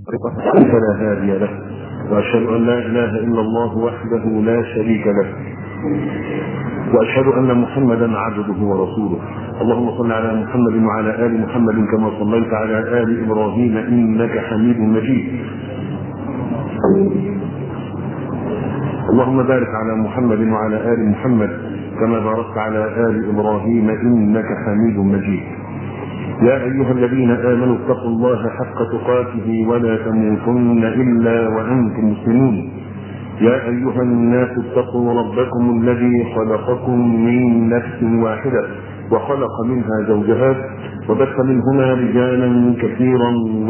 فلا هادي له، وأشهد أن لا إله إلا الله وحده لا شريك له، وأشهد أن محمدا عبده ورسوله. اللهم صل على محمد وعلى آل محمد كما صليت على آل إبراهيم إنك حميد مجيد. اللهم بارك على محمد وعلى آل محمد كما باركت على آل إبراهيم إنك حميد مجيد. يا أيها الذين آمنوا اتقوا الله حق تقاته ولا تموتن إلا وأنتم مسلمون. يا أيها الناس اتقوا ربكم الذي خلقكم من نفس واحدة وخلق منها زوجها وبث منهما رجالا كثيرا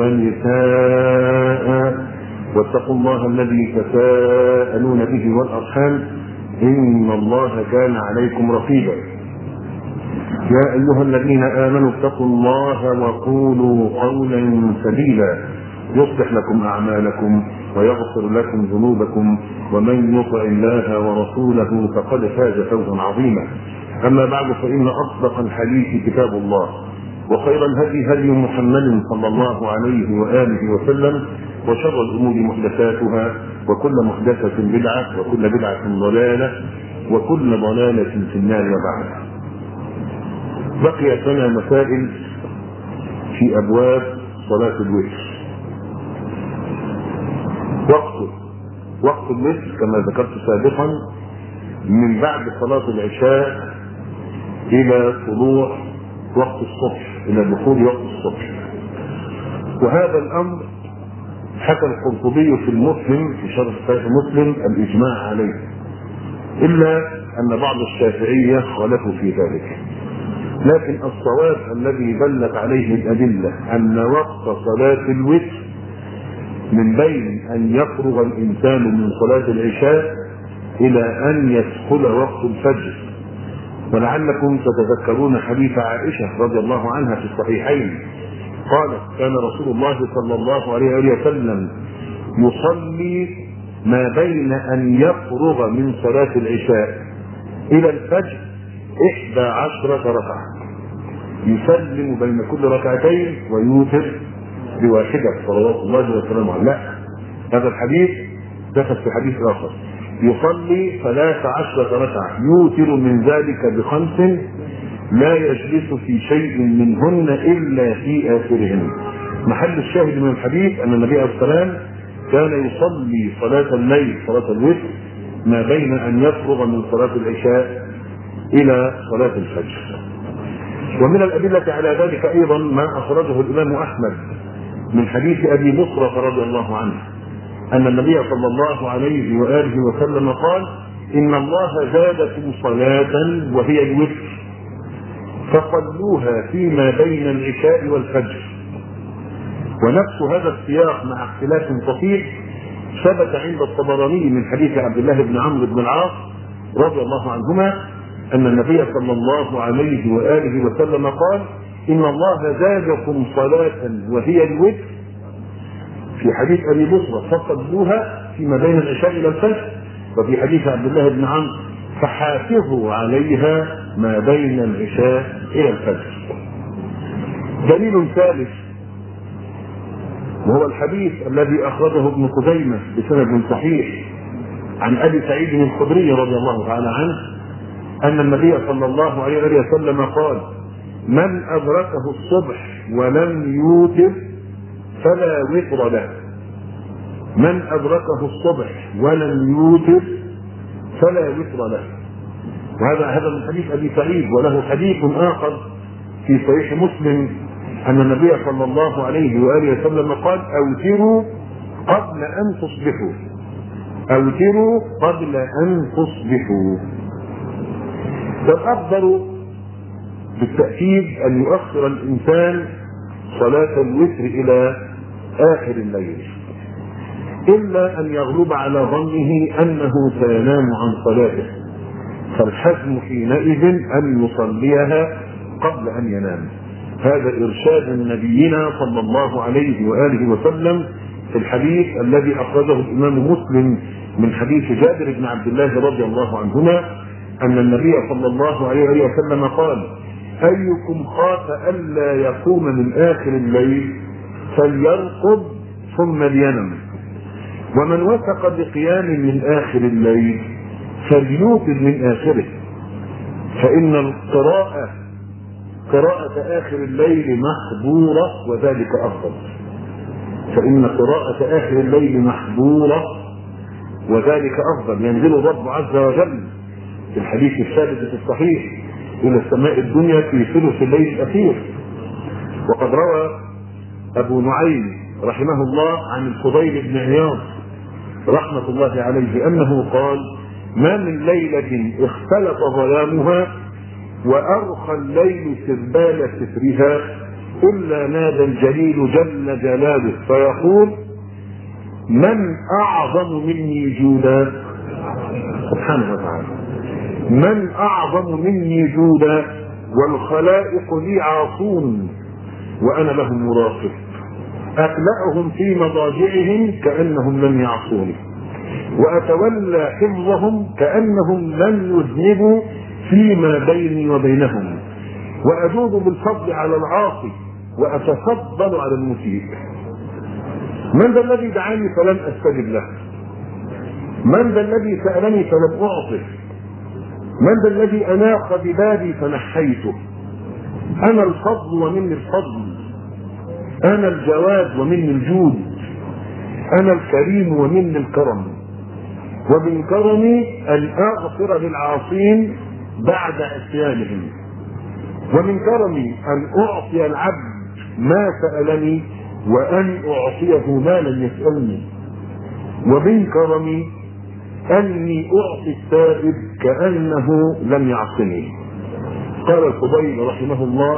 ونساء، واتقوا الله الذي تساءلون به والأرحام إن الله كان عليكم رقيبا. يا أيها الذين آمنوا اتقوا الله وقولوا قولا سديدا يصلح لكم أعمالكم ويغفر لكم ذنوبكم، ومن يطع الله ورسوله فقد فاز فوزا عظيما. أما بعد، فإن أصدق الحديث كتاب الله، وخير الهدي هدي محمد صلى الله عليه وآله وسلم، وشر الأمور محدثاتها، وكل محدثة بدعة، وكل بدعة ضلالة، وكل ضلالة في النار. وبعد، بقيت لنا مسائل في أبواب صلاة الوتر. وقت الوتر كما ذكرت سابقا من بعد صلاة العشاء إلى طلوع وقت الصبح، إلى دخول وقت الصبح. وهذا الأمر حكى القرطبي في المسلم في شرح صحيح مسلم الإجماع عليه، إلا أن بعض الشافعية خالفوا في ذلك. لكن الصواب الذي دلت عليه الأدلة أن وقت صلاة الوتر من بين أن يفرغ الإنسان من صلاة العشاء إلى أن يدخل وقت الفجر. ولعلكم تتذكرون حديث عائشة رضي الله عنها في الصحيحين، قالت: كان رسول الله صلى الله عليه وسلم يصلي ما بين أن يفرغ من صلاة العشاء إلى الفجر 11 ركعة، يسلم بين كل ركعتين ويوتر بواحدة صلوات الله وسلامه عليه. لا، هذا الحديث دخل في حديث آخر: يصلي 13 ركعة يوتر من ذلك ب5 لا يجلس في شيء منهن إلا في آخرهن. محل الشاهد من الحديث أن النبي عليه الصلاة والسلام كان يصلي صلاة الليل صلاة الوتر ما بين أن يفرغ من صلاة العشاء إلى صلاة الفجر. ومن الأدلة على ذلك أيضا ما أخرجه الإمام أحمد من حديث أبي بصرة رضي الله عنه أن النبي صلى الله عليه وآله وسلم قال: إن الله زادكم صلاة وهي الوتر فصلوها فيما بين العشاء والفجر. ونفس هذا السياق مع اختلاف طفيف ثبت عند الطبراني من حديث عبد الله بن عمرو بن العاص رضي الله عنهما أن النبي صلى الله عليه وآله وسلم قال: إن الله زادكم صلاة وهي الوتر في حديث أبي بصرة فصلوها فيما بين العشاء إلى الفجر، وفي حديث عبد الله بن عمرو فحافظوا عليها ما بين العشاء إلى الفجر. دليل ثالث وهو الحديث الذي أخرجه ابن خزيمة بسند صحيح عن أبي سعيد الخدري رضي الله تعالى عنه أن النبي صلى الله عليه وسلم قال: من أدركه الصبح ولم يوتر فلا وتر له. من أدركه الصبح ولم يوتر فلا وتر له. وهذا من حديث أبي سعيد. وله حديث آخر في صحيح مسلم أن النبي صلى الله عليه وآله وسلم قال: أوتروا قبل أن تصبحوا. أوتروا قبل أن تصبحوا. فالأفضل بالتأكيد أن يؤخر الإنسان صلاة الوتر إلى آخر الليل، إلا أن يغلب على ظنه أنه سينام عن صلاته، فالحزم حينئذ أن يصليها قبل أن ينام. هذا إرشاد نبينا صلى الله عليه وآله وسلم في الحديث الذي أخرجه الإمام مسلم من حديث جابر بن عبد الله رضي الله عنهما أن النبي صلى الله عليه وسلم قال: أيكم خاف ألا يقوم من آخر الليل فليرقب ثم لينم. ومن وثق بقيام من آخر الليل فليوتر من آخره، فإن قراءة آخر الليل محظورة وذلك أفضل. فإن قراءة آخر الليل محظورة وذلك أفضل. ينزل الرب عز وجل في الحديث الثابت في الصحيح إلى السماء الدنيا في ثلث الليل الأخير. وقد روى أبو نعيم رحمه الله عن الفضيل بن عياض رحمة الله عليه أنه قال: ما من ليلة اختلط ظلامها وأرخى الليل سربال سترها إلا نادى الجليل جل جلاله فيقول: من أعظم مني جودا. سبحانه وتعالى: من أعظم مني جودا والخلائق لي عاصون وأنا لهم مراقب، أقلعهم في مضاجعهم كأنهم لم يعصوني، وأتولى حفظهم كأنهم لم يذنبوا فيما بيني وبينهم، وأجود بالفضل على العاصي وأتفضل على المسيء. من ذا الذي دعاني فلم أستجب له؟ من ذا الذي سألني فلم أعطه؟ من ذا الذي أناق ببابي فنحيته؟ أنا الفضل ومني الفضل، أنا الجواد ومني الجود، أنا الكريم ومني الكرم، ومن كرمي أن أغفر للعاصين بعد عصيانهم، ومن كرمي أن أعطي العبد ما سألني وأن أعطيه ما لم يسألني، ومن كرمي أني أعطي التائب كأنه لم يعصني. قال الفضيل رحمه الله: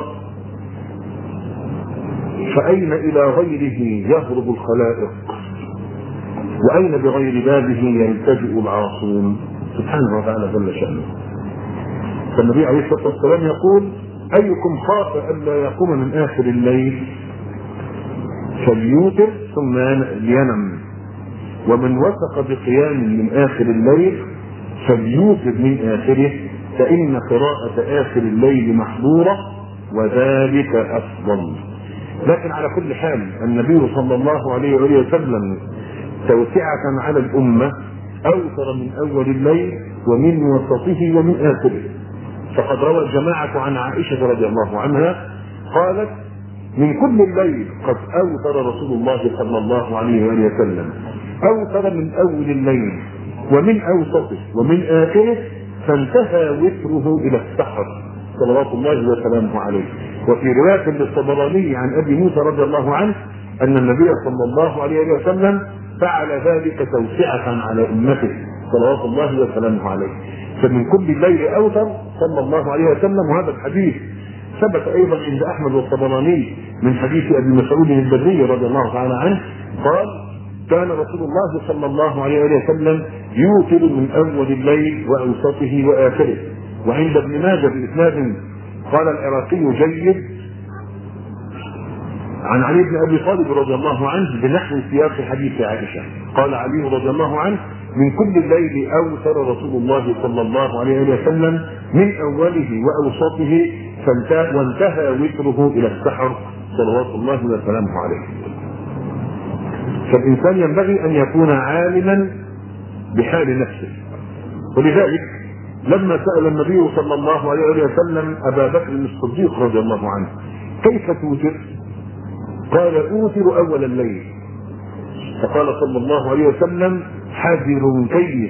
فأين إلى غيره يهرب الخلائق وأين بغير بابه يلتجئ العاصون. سبحانه وتعالى جل شأنه. فالنبي عليه الصلاة والسلام يقول: أيكم خاف ألا يقوم من آخر الليل فليوتر ثم لينم، ومن وثق بقيام من آخر الليل فليوتر من آخره، فإن قراءة آخر الليل محظورة وذلك أفضل. لكن على كل حال النبي صلى الله عليه وسلم توسعة على الأمة أوتر من أول الليل ومن وسطه ومن آخره. فقد روى الجماعة عن عائشة رضي الله عنها قالت: من كل الليل قد أوتر رسول الله صلى الله عليه وسلم، أوتر من أول الليل ومن أوسطه ومن آخره، فانتهى وتره إلى السحر صلوات الله وسلامه عليه. وفي رواية للطبراني عن أبي موسى رضي الله عنه أن النبي صلى الله عليه وسلم فعل ذلك توسعة على أمته صلوات الله وسلامه عليه. فمن كل الليل أوتر صلى الله عليه وسلم. وهذا الحديث ثبت أيضا عند أحمد والطبراني من حديث أبي مسعود البدري رضي الله تعالى عنه قال: كان رسول الله صلى الله عليه وسلم يوتر من أول الليل وأوسطه وآخره. وعند ابن ماجه بإسناد قال العراقي جيد عن علي بن أبي طالب رضي الله عنه بنحو سياق حديث عائشة. قال علي رضي الله عنه: من كل الليل أوتر رسول الله صلى الله عليه وسلم من أوله وأوسطه وانتهى وتره إلى السحر صلوات الله وسلامه عليه. فالإنسان ينبغي أن يكون عالما بحال نفسه. ولذلك لما سأل النبي صلى الله عليه وسلم أبا بكر الصديق رضي الله عنه: كيف توتر؟ قال: أوتر أول الليل. فقال صلى الله عليه وسلم: حذر كيف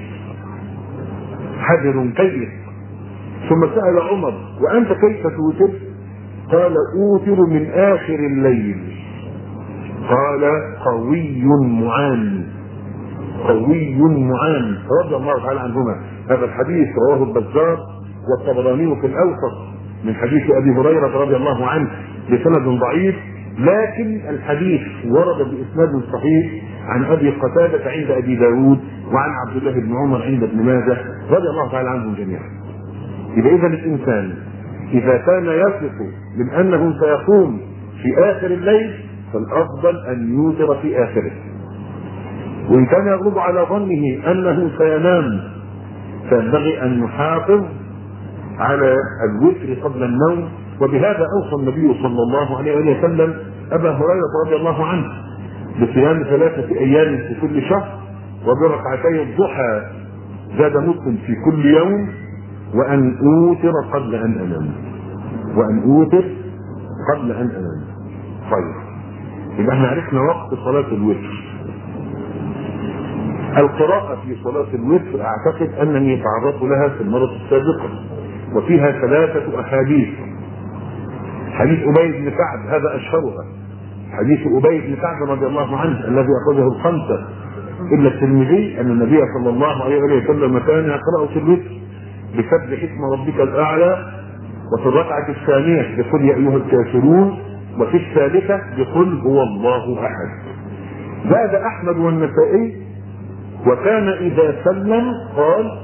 حذر كيف. ثم سأل عمر: وأنت كيف توتر؟ قال: أوتر من آخر الليل. قال: قوي معان رضي الله تعالى عنهما. هذا الحديث رواه البزار والطبراني في الأوسط من حديث أبي هريرة رضي الله عنه بسند ضعيف، لكن الحديث ورد بإسناد صحيح عن أبي قتادة عند أبي داود وعن عبد الله بن عمر عند ابن ماجه رضي الله تعالى عنهم جميعا. إذا الإنسان إذا كان يثق من أنه سيقوم في آخر الليل فالأفضل أن يوتر في آخره. وإن كان يغلب على ظنه أنه سينام فينبغي أن نحافظ على الوتر قبل النوم. وبهذا أوصى النبي صلى الله عليه وسلم أبا هريرة رضي الله عنه بصيام 3 أيام في كل شهر، وبركعتي الضحى زاد مسلم في كل يوم، وأن أوتر قبل أن أنام. وأن أوتر قبل أن أنام. طيب، يبقى احنا عرفنا وقت صلاة الوتر. القراءة في صلاة الوتر أعتقد أنني تعرضت لها في المرة السابقة، وفيها 3 أحاديث. حديث أبي بن كعب هذا أشهرها، حديث أبي بن كعب رضي الله عنه الذي أخرجه الخمسة إلا الترمذي، أن النبي صلى الله عليه وسلم كان يقرأ في الوتر بسبح اسم ربك الأعلى، وفي الركعة الثانية بقل يا أيها الكافرون، وفي الثالثة بقل هو الله أحد. زاد أحمد والنسائي وكان إذا سلم قال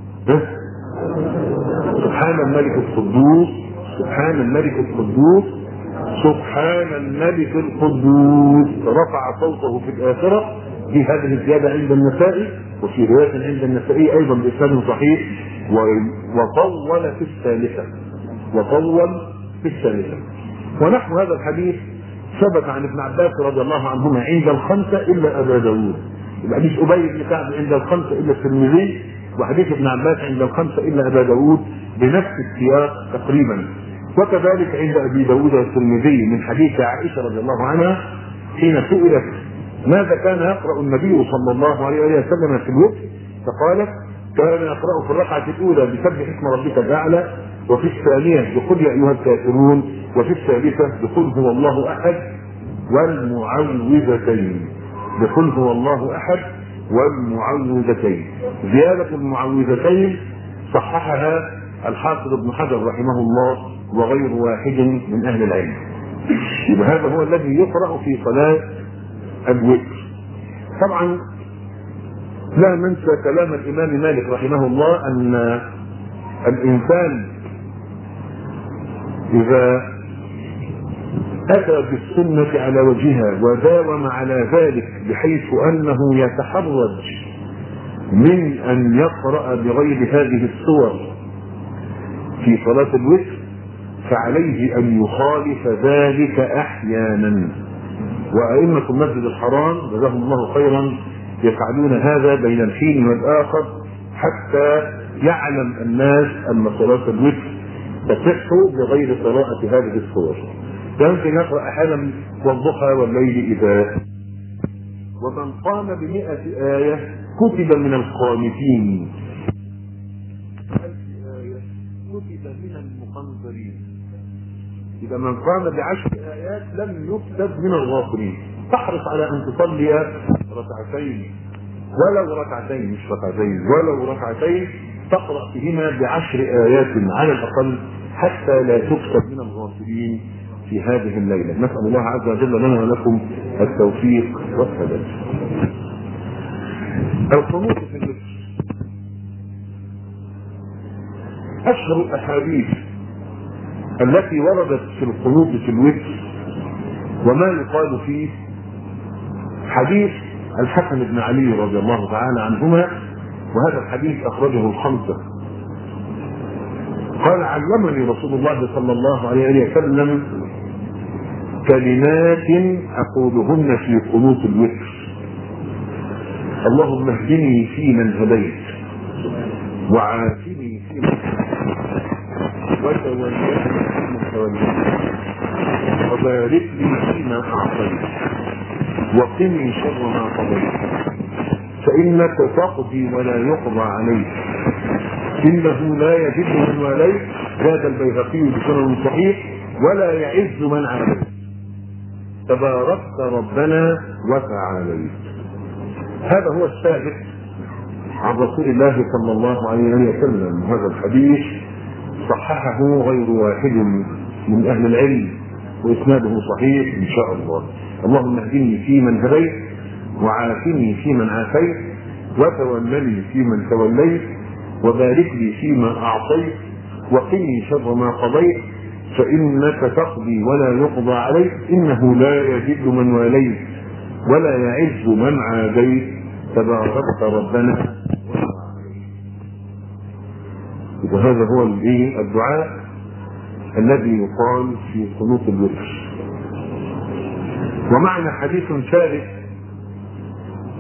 سبحان الملك القدوس، سبحان الملك القدوس، سبحان الملك القدوس، رفع صوته في الآخرة. في هذه الزيادة عند النسائي، وفي رواية عند النسائي أيضا بإسناد صحيح، وطول في الثالثة، وطول في الثالثة. ونحو هذا الحديث ثبت عن ابن عباس رضي الله عنهما عند الخمسة إلا أبا داود. حديث أبي بن كعب عند الخمسة إلا الترمذي، وحديث ابن عباس عند الخمسة إلا أبا داود بنفس السياق تقريبا. وكذلك عند أبي داود والترمذي من حديث عائشة رضي الله عنها حين سئلت ماذا كان يقرأ النبي صلى الله عليه وسلم في الوتر، فقالت كان يقرأ في الركعة الأولى بسبح اسم ربك الأعلى، وفي الثانية بقل يا أيها الكافرون، وفي الثالثة بقل هو الله أحد والمعوذتين. بقل هو الله أحد والمعوذتين. زيادة المعوذتين صححها الحافظ ابن حجر رحمه الله وغير واحد من أهل العلم. وهذا هو الذي يقرأ في صلاة الوتر. طبعا لا ننسى كلام الإمام مالك رحمه الله أن الإنسان إذا أتى بالسنة على وجهها وداوم على ذلك بحيث أنه يتحرج من أن يقرأ بغير هذه الصور في صلاة الوتر، فعليه أن يخالف ذلك أحيانا. وأئمة المسجد الحرام جزاهم الله خيرا يفعلون هذا بين الحين والآخر حتى يعلم الناس أن صلاة الوتر تصح بغير قراءة هذه الصور. يمكن يقرأ أحيانا والضحى والليل إذا، ومن قام ب100 آية كتب من القانتين، 1000 آية كتب من المقنطرين. إذا من قام ب10 آيات لم يكتب من الغافلين. تحرص على أن تصلي ركعتين، ولو ركعتين مش ركعتين، ولو ركعتين تقرأ فيهما ب10 آيات على الأقل حتى لا تكتب من الغافلين في هذه الليلة. نسأل الله عز وجل لنا ولكم التوفيق والسداد. القنوت في الوتر. أشهر الأحاديث التي وردت في القنوت في الوتر وما يقال فيه حديث الحسن بن علي رضي الله تعالى عنهما، وهذا الحديث أخرجه الخمسة. قال علمني رسول الله صلى الله عليه وسلم كلمات أقولهن في قنوت الوتر: اللهم اهدني فيمن هديت، وعافني فيمن وتولني فيمن توليت، وبارك لي فيما أعطيت، وقني شر ما قضيت، فإنك تقضي ولا يقضى عليك، إنه لا يذل من واليت. زاد البيهقي بسند صحيح: ولا يعز من عاديت، تباركت ربنا وتعاليت. هذا هو الثابت عن رسول الله صلى الله عليه وسلم. هذا الحديث صححه غير واحد من أهل العلم وإسناده صحيح إن شاء الله. اللهم اهدني فيمن هديت، وعافني فيمن عافيت، وتولني فيمن توليت، وبارك لي فيما أعطيت، وقني شر ما قضيت، فإنك تقضي ولا يقضى عليك، إنه لا يذل من واليت ولا يعز من عاديت، تباركت ربنا وتعاليت. وهذا هو الدعاء الذي يقال في قنوت الوتر. ومعنا حديث ثالث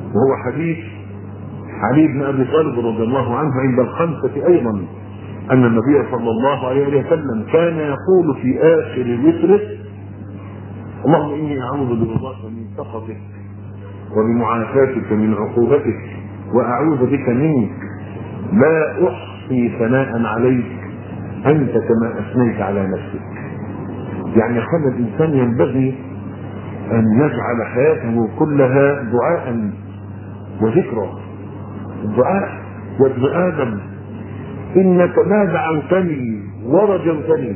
وهو حديث علي بن ابي طالب رضي الله عنه عند الخمسه ايضا، ان النبي صلى الله عليه وسلم كان يقول في اخر وتره: اللهم اني اعوذ برضاك من سخطك وبمعافاتك من عقوبتك واعوذ بك منك لا احصي ثناء عليك انت كما اثنيت على نفسك. يعني خلى الانسان ينبغي ان يجعل حياته كلها دعاء وذكرى. الدعاء: يا ابن ادم انك ما دعوتني ورجوتني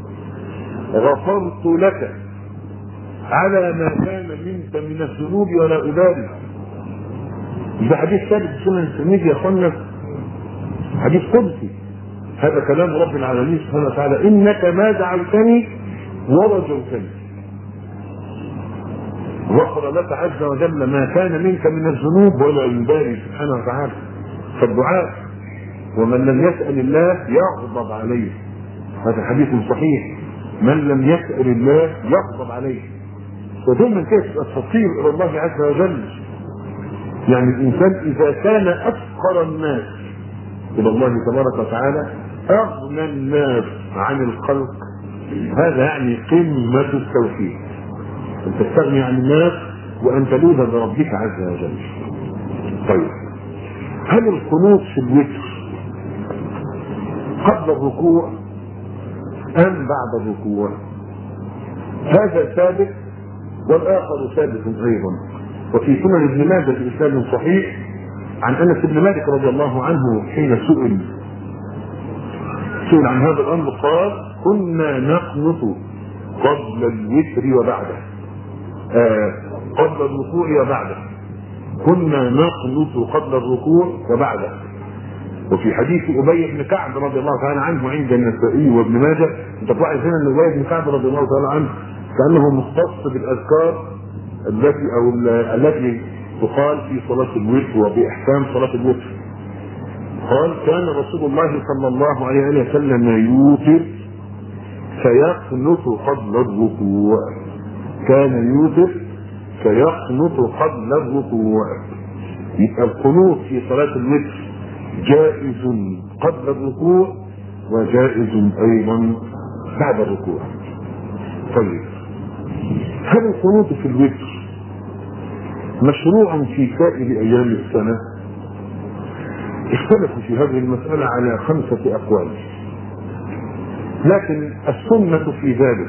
غفرت لك على ما كان منك من الذنوب ولا ابالي. ده حديث ثابت في سنن الترمذي يا اخوانا، حديث قدسي. هذا كلام رب العالمين سبحانه وتعالى: انك ما دعوتني ورجوتني غفر لك عز وجل ما كان منك من الذنوب ولا يبالي سبحانه وتعالى. فالدعاء: ومن لم يسأل الله يغضب عليه. هذا حديث صحيح: من لم يسأل الله يغضب عليه. ودايما كده التفصيل الى الله عز وجل. يعني الانسان اذا كان افقر الناس الى الله تبارك وتعالى اغنى الناس عن الخلق، هذا يعني قمة التوحيد. ان تستغني عن الناس وان تلوذ بربك عز وجل. طيب، هل القنوت في الوتر قبل الركوع ام بعد الركوع؟ هذا ثابت والاخر ثابت ايضا. وفي سنن ابن ماجه بإسناد صحيح عن انس بن مالك رضي الله عنه حين سئل عن هذا الامر قال: كنا نقنط قبل الوتر وبعده، قبل الركوع وبعده. كنا نقنط قبل الركوع وبعده. وفي حديث ابي بن كعب رضي الله تعالى عنه عند النسائي وابن ماجه، انت تلاحظ هنا ان ابي بن كعب رضي الله تعالى عنه كانه مختص بالاذكار التي تقال في صلاه الوتر وباحكام صلاه الوتر. قال: كان رسول الله صلى الله عليه وسلم يوتر فيقنط قبل الركوع. كان يوتر فيقنط قبل الركوع. يبقى القنوت في صلاه الوتر جائز قبل الركوع وجائز ايضا بعد الركوع. طيب، هل القنوت في الوتر مشروع في سائر ايام السنه؟ اختلفوا في هذه المساله على 5 اقوال، لكن السنه في ذلك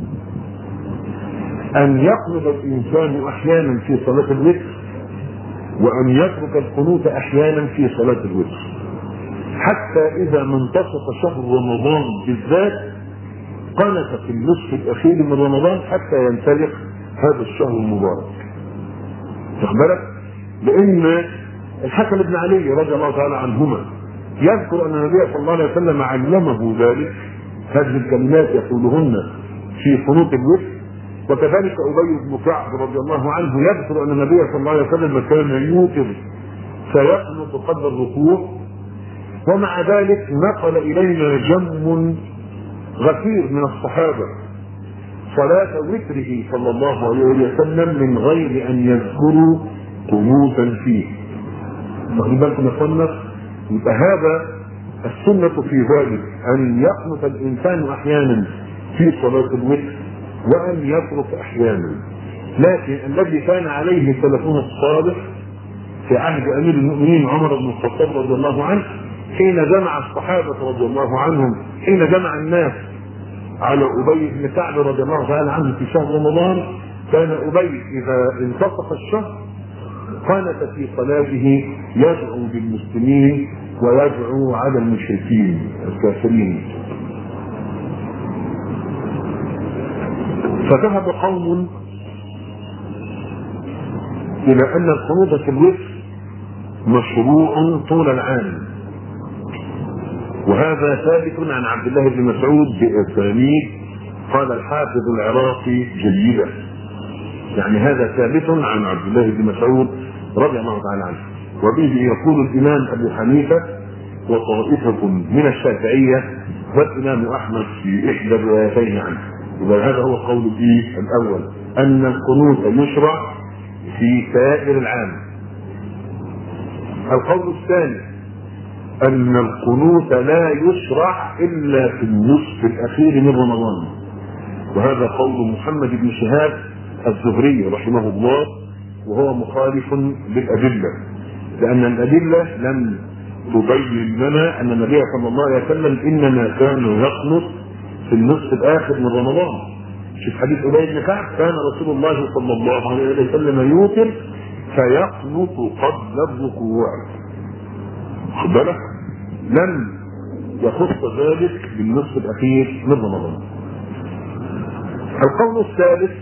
ان يقنط الانسان احيانا في صلاه الوتر وان يترك القنوت احيانا في صلاه الوتر، حتى اذا ما انتصف شهر رمضان بالذات قنت في النصف الاخير من رمضان حتى ينسلخ هذا الشهر المبارك. واخد بالك؟ لان الحسن بن علي رضي الله تعالى عنهما يذكر ان النبي صلى الله عليه وسلم علمه ذلك، هذه الكلمات يقولهن في قنوت الوتر. وكذلك ابي بن كعب رضي الله عنه يذكر ان النبي صلى الله عليه وسلم كان يوتر فيقنط قبل الركوع. ومع ذلك نقل الينا جم غفير من الصحابه صلاه وتره صلى الله عليه وسلم من غير ان يذكروا قنوتا فيه. واخدين بالكم يا اخوانا؟ يبقى هذا السنه في ذلك ان يقنط الانسان احيانا في صلاه الوتر وان يترك احيانا. لكن الذي كان عليه سلفنا الصالح في عهد امير المؤمنين عمر بن الخطاب رضي الله عنه حين جمع الصحابه رضي الله عنهم، حين جمع الناس على ابي بن كعب رضي الله تعالى عنه في شهر رمضان، كان ابي اذا انتصف الشهر قنت في صلاته يدعو بالمسلمين ويدعو على المشركين الكافرين. فذهب قوم الى ان القنوت في الوتر مشروع طول العام، وهذا ثابت عن عبد الله بن مسعود باسانيد قال الحافظ العراقي جيدا. يعني هذا ثابت عن عبد الله بن مسعود رضي الله تعالى عنه. وبه يقول الامام ابو حنيفه وطائفه من الشافعيه والامام احمد في احدى الروايتين عنه. وهذا هو قول الاول، ان القنوت يشرع في سائر العام القول الثاني أن القنوت لا يشرع إلا في النصف الأخير من رمضان، وهذا قول محمد بن شهاب الزهري رحمه الله، وهو مخالف بالأدلة، لأن الأدلة لم تبين لنا أن النبي صلى الله عليه وسلم إنما كان يقنط في النصف الآخر من رمضان. شوف حديث أبي بن كعب، كان رسول الله صلى الله عليه وسلم يوتر فيقنط قبل الركوع. خد بالك، لم يخص ذلك بالنصف الأخير من رمضان. القول الثالث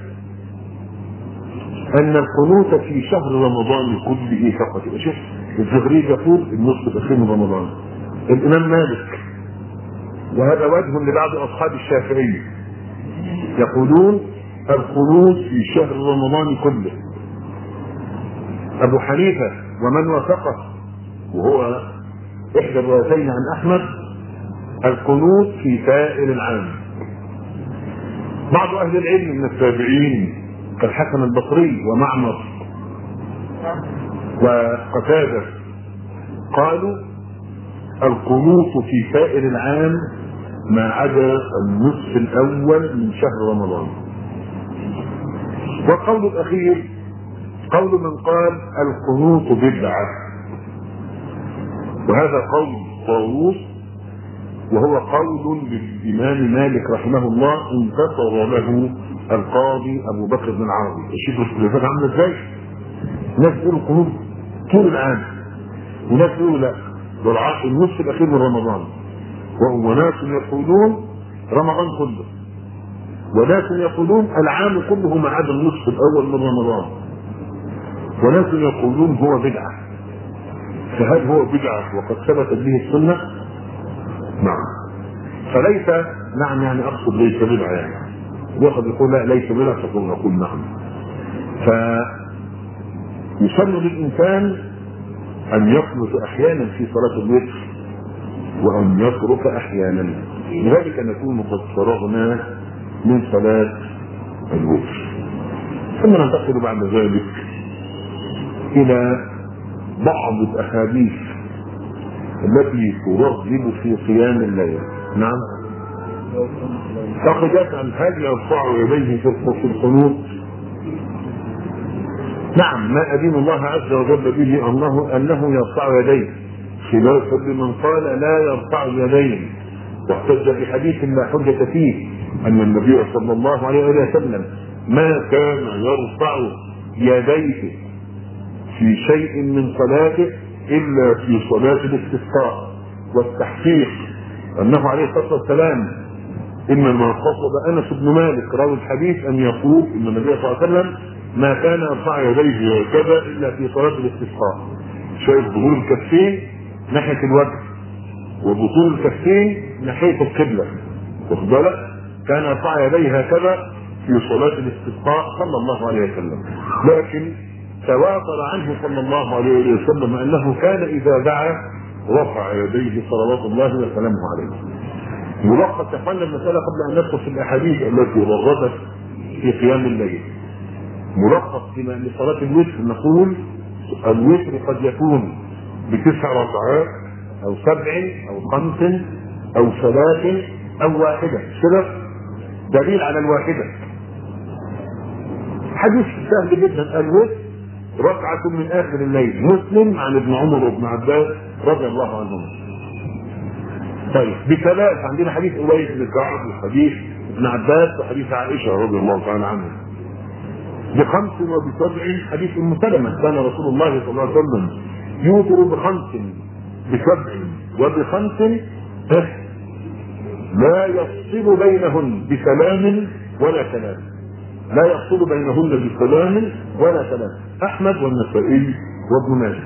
أن القنوت في شهر رمضان كله فقط. شوف الزهري يقول النصف الأخير من رمضان، الإمام مالك وهذا وجه لبعض أصحاب الشافعي يقولون القنوت في شهر رمضان كله. أبو حنيفة ومن وافقه وهو إحدى الروايتين عن أحمد القنوت في سائر العام. بعض أهل العلم من التابعين كالحسن البصري ومعمر وقتادة قالوا القنوت في سائر العام ما عدا النصف الأول من شهر رمضان. والقول الأخير قول من قال القنوت بدعة، وهذا قول طاووس وهو قول للإمام مالك رحمه الله انتصر له القاضي أبو بكر بن العربي. الشيخ الاختلافات عاملة ازاي؟ ناس يقولوا القنوت طول العام، وناس يقولوا لا ده النصف الأخير من رمضان، وناس يقولون رمضان كله، وناس يقولون العام كله ما عدا النصف الأول من رمضان، وناس يقولون هو بدعة. فهل هو بدعة وقد ثبتت به السنة؟ نعم. فليس نعم يعني أقصد ليس بدعة يعني، واحد يقول لا ليس بدعة فنقول نعم. فيسن للإنسان أن يقنط أحيانا في صلاة الوتر وأن يترك أحيانا، لذلك نكون قد فرغنا من صلاة الوتر. ثم ننتقل بعد ذلك إلى بعض الأحاديث التي ترغب في قيام الليل. نعم. فقدت عن هل يرفع يديه في القنوت؟ نعم، ما أدين الله عز وجل به أنه يرفع يديه، خلافا لمن قال لا يرفع يديه، واحتج بحديث لا حجة فيه أن النبي صلى الله عليه وسلم ما كان يرفع يديه في شيء من صلاته إلا في صلاة الاستسقاء والتحقيق، أنه عليه الصلاة والسلام إنما قصد أنس بن مالك راوي الحديث أن يقول إن النبي صلى الله عليه وسلم ما كان يرفع يديه هكذا إلا في صلاة الاستسقاء. شايف ظهور الكفين ناحية الوجه وبطول الكفين ناحية القبلة، واخد بالك؟ كان يرفع يديه هكذا في صلاة الاستسقاء صلى الله عليه وسلم. لكن تواتر عنه صلى الله عليه وسلم أنه كان إذا دعا رفع يديه صلوات الله وسلامه عليه. ملخص يقال المسألة قبل أن ندخل في الأحاديث التي رغبت في قيام الليل. ملخص لصلاة الوتر نقول الوتر قد يكون ب9 ركعات أو 7 أو 5 أو 3 أو 1 كده، دليل على الواحدة. حديث سهل جدا، الوتر ركعة من آخر الليل، مسلم عن ابن عمر وابن عباس رضي الله عنهم. طيب بثلاث عندنا حديث أبي بن كعب وحديث ابن عباس وحديث عائشة رضي الله تعالى عنها. ب5 وب7 حديث ام سلمة كان رسول الله صلى الله عليه وسلم يوتر ب5 ب7 وب5 لا يفصل بينهن بسلام ولا كلام، لا يفصل بينهن بسلام ولا كلام. احمد والنسائي وابن ماجه.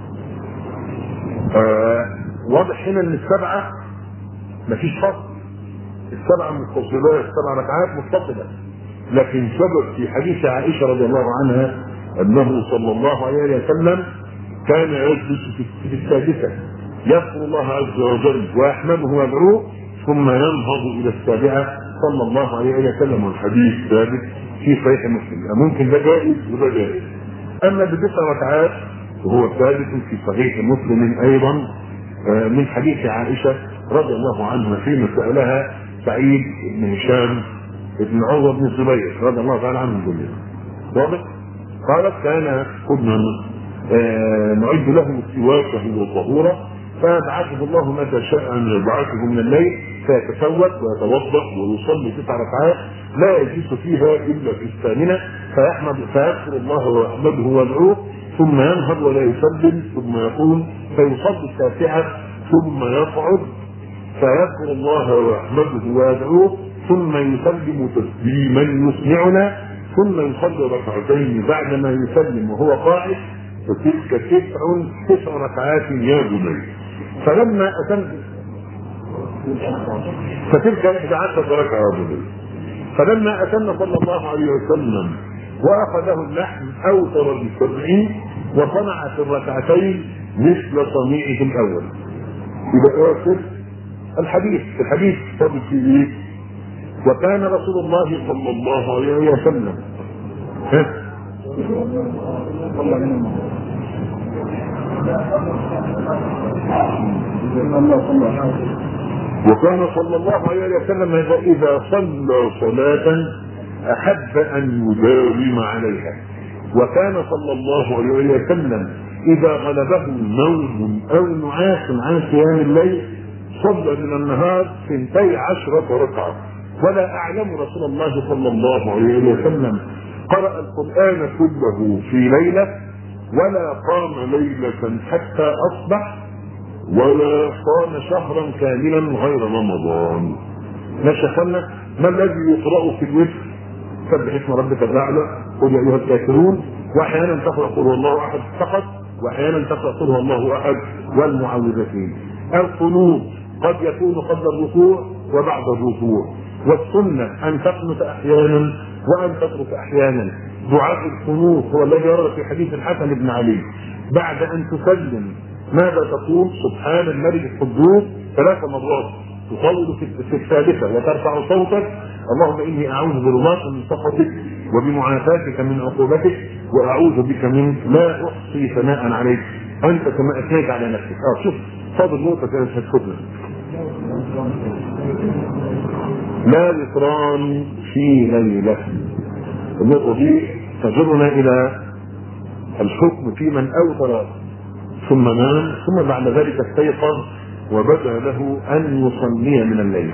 واضح هنا ان ال7 مفيش فصل، ال7 متصلات، 7 ركعات متصله، لكن ثبت في حديث عائشه رضي الله عنها انه صلى الله عليه وسلم كان يجلس في السادسه يذكر الله عز وجل ويحمده ويدعوه ثم ينهض الى السابعه صلى الله عليه وسلم، والحديث ثابت في صحيح مسلم. ممكن ده جائز وده جائز. اما ب9 ركعات وهو ثابت في صحيح مسلم ايضا من حديث عائشه رضي الله عنها فيما سالها سعيد بن هشام بن عروه بن الزبير رضي الله تعالى عنهم جميعا. واضح؟ قالت كان كنا نعد له سواكه وطهورا فبعثه الله متى شاء ان يبعثه من الليل فيتسوق ويتوضا ويصلي 9 ركعات لا يجلس فيها الا في الثامنه فيذكر الله ويحمده ويدعوه ثم ينهض ولا يسلم ثم يقوم فيصلي التاسعه ثم يقعد فيذكر الله ويحمده ويدعوه ثم يسلم تسليما يسمعنا ثم يصلي ركعتين بعدما يسلم وهو قاعد فتلك 9 ركعات يا بني. فلما أتم فتلك 11 ركعة يا بني. فلما أتم صلى الله عليه وسلم وأخذه اللحم أوتر ب7 وصنع في الركعتين مثل صنيعه الأول. إذا آخر الحديث صدق فيه وكان رسول الله صلى الله عليه وسلم وكان صلى الله عليه وسلم إذا صلى صلاة أحب أن يداوم عليها. وكان صلى الله عليه وسلم إذا غلبه نوم أو نعاس عن قيام الليل صلى من النهار 12 ركعة. ولا أعلم رسول الله صلى الله عليه وسلم قرأ القرآن كله في ليلة ولا قام ليلة حتى أصبح ولا صام شهرا كاملا غير رمضان. ماشي يا اخوانا؟ ما الذي يقرأ في الوتر؟ سبح اسم ربك الأعلى قل يا أيها الكافرون وأحيانا تقرأ قل هو الله أحد فقط وأحيانا تقرأ قل هو الله أحد والمعوذتين. القنوت قد يكون قبل الركوع وبعد الركوع. والسنة أن تقنت أحيانا وأن تترك أحيانا. دعاء القنوت هو الذي ورد في حديث الحسن بن علي بعد أن تسلم ماذا تقول؟ سبحان الملك القدوس 3 مرات تطول في الثالثة وترفع صوتك اللهم إني أعوذ برضاك من سخطك وبمعافاتك من عقوبتك وأعوذ بك من لا أحصي ثناء عليك أنت كما أثنيت على نفسك. شوف فاضل نقطة كانت هتفوتنا. لا وتران في ليلة. النقطة دي تجرنا إلى الحكم في من أوتر ثم نام ثم بعد ذلك استيقظ وبدا له أن يصلي من الليل.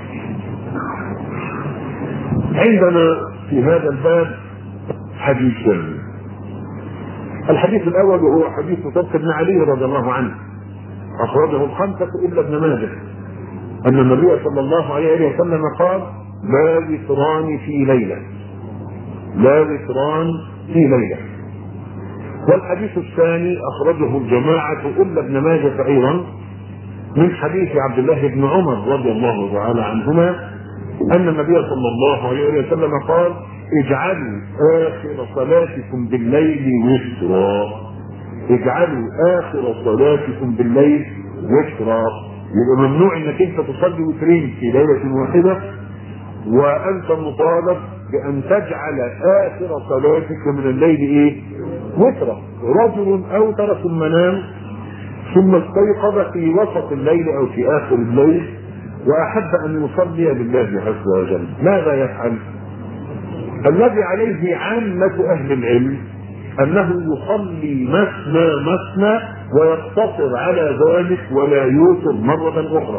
عندنا في هذا الباب حديثان. الحديث الأول وهو حديث طلق بن علي رضي الله عنه أخرجه الخمسة إلا ابن ماجه أن النبي صلى الله عليه وسلم قال لا وتران في ليلة. لا وتران في ليلة. والحديث الثاني أخرجه الجماعة إلا ابن ماجه أيضا من حديث عبد الله بن عمر رضي الله تعالى عنهما أن النبي صلى الله عليه وسلم قال اجعلوا آخر صلاتكم بالليل وترا. اجعلوا آخر صلاتكم بالليل وترا. يبقى ممنوع انك انت تصلي وترين في ليلة واحدة وانت مطالب بان تجعل آخر صلاتك من الليل ايه؟ وترا. رجل اوتر ثم نام ثم استيقظ في وسط الليل او في اخر الليل واحب ان يصلي لله عز وجل، ماذا يفعل؟ الذي عليه عامة اهل العلم انه يصلي مثنى ويقتصر على ذلك ولا يوتر مرة اخرى.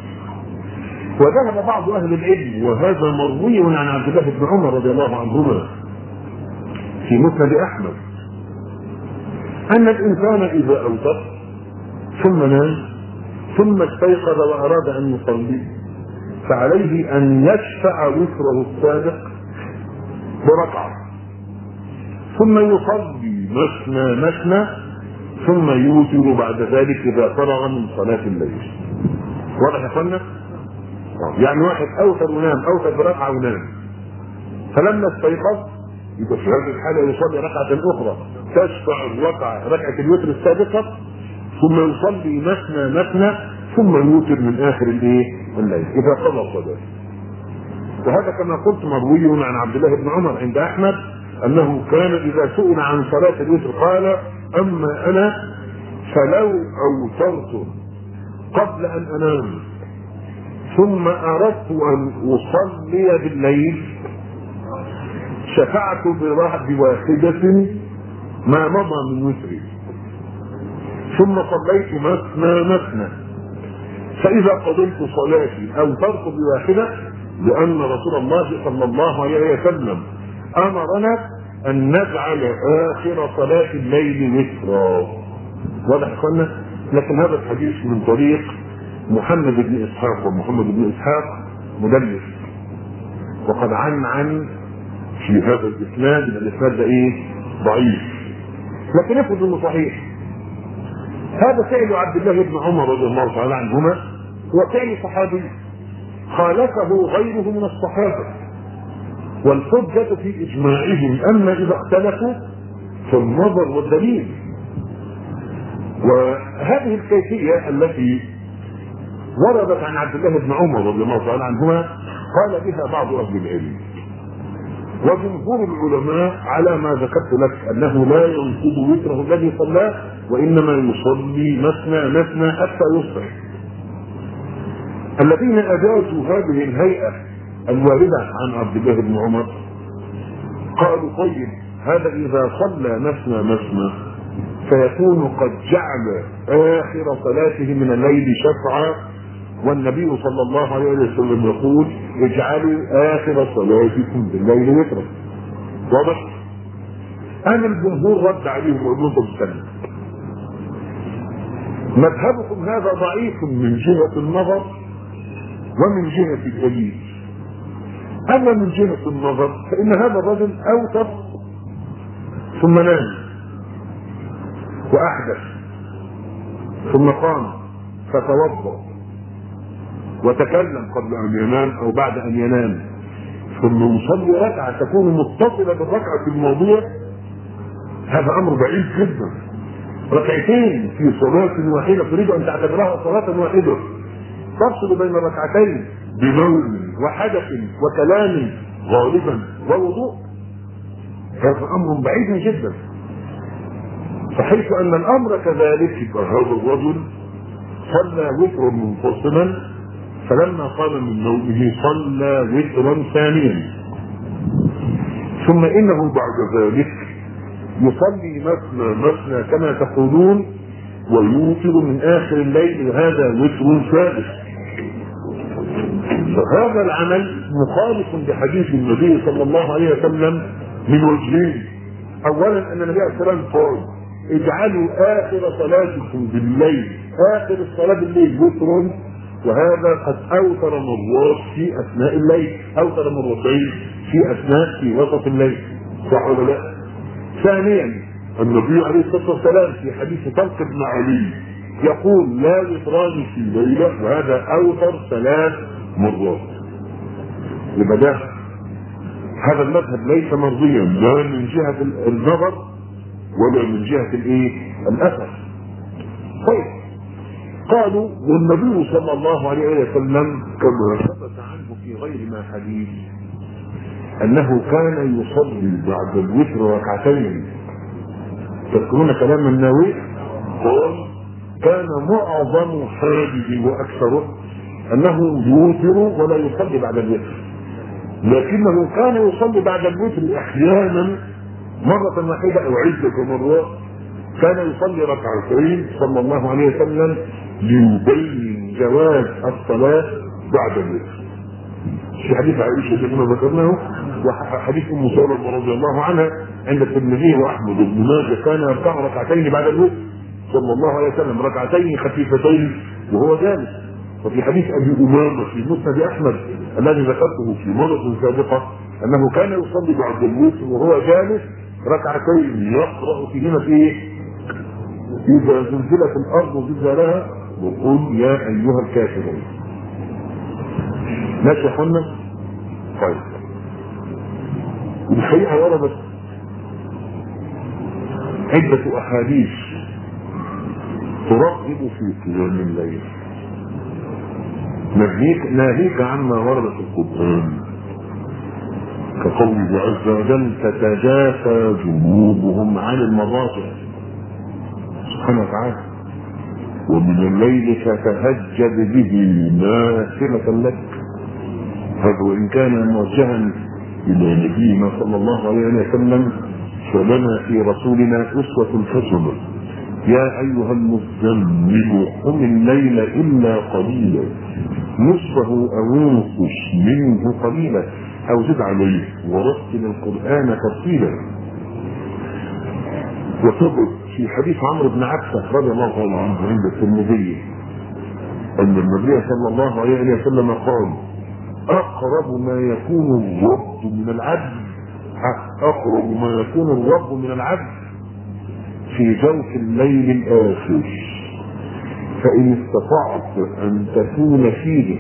وذهب بعض اهل العلم وهذا مروي عن عبد الله بن عمر رضي الله عنهما في مسند احمد ان الانسان اذا اوتر ثم نام ثم استيقظ واراد ان يصلي فعليه ان يشفع وتره السابق بركعة ثم يصلي مثنى ثم يوتر بعد ذلك اذا فرغ من صلاة الليل. واضح يا اخوانا؟ يعني واحد اوتر ونام، اوتر بركعة ونام، فلما استيقظ يبقى في هذه الحالة يصلي ركعة اخرى تشفع ركعة الوتر السابقة ثم يصلي مثنى ثم يوتر من اخر الليل اذا قضى الصلاة. وهذا كما قلت مروي عن عبد الله بن عمر عند احمد انه كان اذا سئل عن صلاة الوتر قال اما انا فلو أوترت قبل أن أنام ثم أردت أن أصلي بالليل شفعت بواحدة ما مضى من وتري، ثم صليت مثنى، فإذا قضيت صلاتي أوترت بواحدة، لأن رسول الله صلى الله عليه وسلم أمرنا أن نجعل آخر صلاة الليل وترا. واضح يا اخوانا؟ لكن هذا الحديث من طريق محمد بن إسحاق، ومحمد بن إسحاق مدلس، وقد عن في هذا الإسناد، الإسناد ده إيه؟ ضعيف، لكن افرض إنه صحيح. هذا فعل عبد الله بن عمر رضي الله تعالى عنهما، وفعل صحابي خالفه غيره من الصحابة، والحجة في إجماعهم، أما إذا اختلفوا فالنظر والدليل. وهذه الكيفية التي وردت عن عبد الله بن عمر رضي الله تعالى عنهما قال بها بعض أهل العلم، وجمهور العلماء على ما ذكرت لك أنه لا ينقض وتره الذي صلاه، وإنما يصلي مثنى حتى يصبح. الذين أجازوا هذه الهيئة الواردة عن عبد الله بن عمر قالوا طيب هذا إذا صلى مثنى فيكون قد جعل آخر صلاته من الليل شفعا، والنبي صلى الله عليه وسلم يقول اجعلوا آخر صلاتكم بالليل وترا. واضح؟ أنا الجمهور رد عليهم وقالوا لهم مذهبكم هذا ضعيف من جهة النظر ومن جهة الدليل. أما من جهة النظر فإن هذا الرجل أوتر ثم نام وأحدث ثم قام فتوضأ وتكلم قبل أن ينام أو بعد أن ينام، ثم يصلي ركعة تكون متصلة بالركعة الماضية، هذا أمر بعيد جدا. ركعتين في صلاة واحدة تريد أن تعتبرها صلاة واحدة تفصل بين الركعتين بنوم وحدث وكلام غالبا ووضوء، هذا أمر بعيد جدا. فحيث أن الأمر كذلك فهذا الرجل صلى وترا منفصلا، فلما قام من نومه صلى وترا ثانيا، ثم إنه بعد ذلك يصلي مثنى كما تقولون، ويوتر من آخر الليل، هذا وتر ثالث. فهذا العمل مخالف لحديث النبي صلى الله عليه وسلم من وجهين. أولا أن النبي عليه الصلاة والسلام قال اجعلوا آخر صلاتكم بالليل، آخر الصلاة بالليل وتر، وهذا قد أوتر مرات في أثناء الليل، أوتر مرتين في وسط الليل، صح ولا لا؟ ثانيا النبي عليه الصلاة والسلام في حديث طلق بن علي يقول لا وتران في ليلة، وهذا أوتر 3 مرات. يبقى ده هذا المذهب ليس مرضيا لا من جهة النظر ولا من جهة الأثر. طيب قالوا والنبي صلى الله عليه وسلم كما ثبت عنه في غير ما حديث أنه كان يصلي بعد الوتر ركعتين. تذكرون كلام النووي؟ قال كان معظم حاجه وأكثره أنه يوتر ولا يصلي بعد الوتر، لكنه كان يصلي بعد الوتر أحيانا مرة واحدة أو عدة مرات، كان يصلي ركعتين صلى الله عليه وسلم ليبين جواز الصلاة بعد الوتر. في حديث عائشة كما ذكرناه، وحديث أم سلمة رضي الله عنها عند الترمذي وأحمد بن ماجه كان يركع ركعتين بعد الوتر صلى الله عليه وسلم، ركعتين خفيفتين وهو جالس. وفي حديث أبي أمامة في مسند أحمد الذي ذكرته في مرة سابقة أنه كان يصلي بعد الوتر وهو جالس ركعتين يقرأ فيهما في إذا زلزلت الأرض زلزالها وقل يا أيها الكافرون. ماشي يا اخوانا؟ طيب الحقيقة وردت عدة أحاديث ترغب في قيام الليل، ناهيك عما ورد في القرآن كقوله عز وجل تتجافى جنوبهم عن المضاجع سبحانه وتعالى. ومن الليل فتهجد به نافلة لك. هذا وإن كان موجها إلى نبينا صلى الله عليه وسلم، فلنا في رسولنا أسوة حسنة. يا أيها المزمل قم الليل إلا قليلا نصفه أو انقص منه قليلا أو زد عليه ورتل القرآن ترتيلا. وثبت في حديث عمرو بن عبسة رضي الله عنه عند الترمذي أن النبي صلى الله عليه وسلم قال: أقرب ما يكون الرب من العبد في جوف الليل الآخر، فإن استطعت أن تكون فيه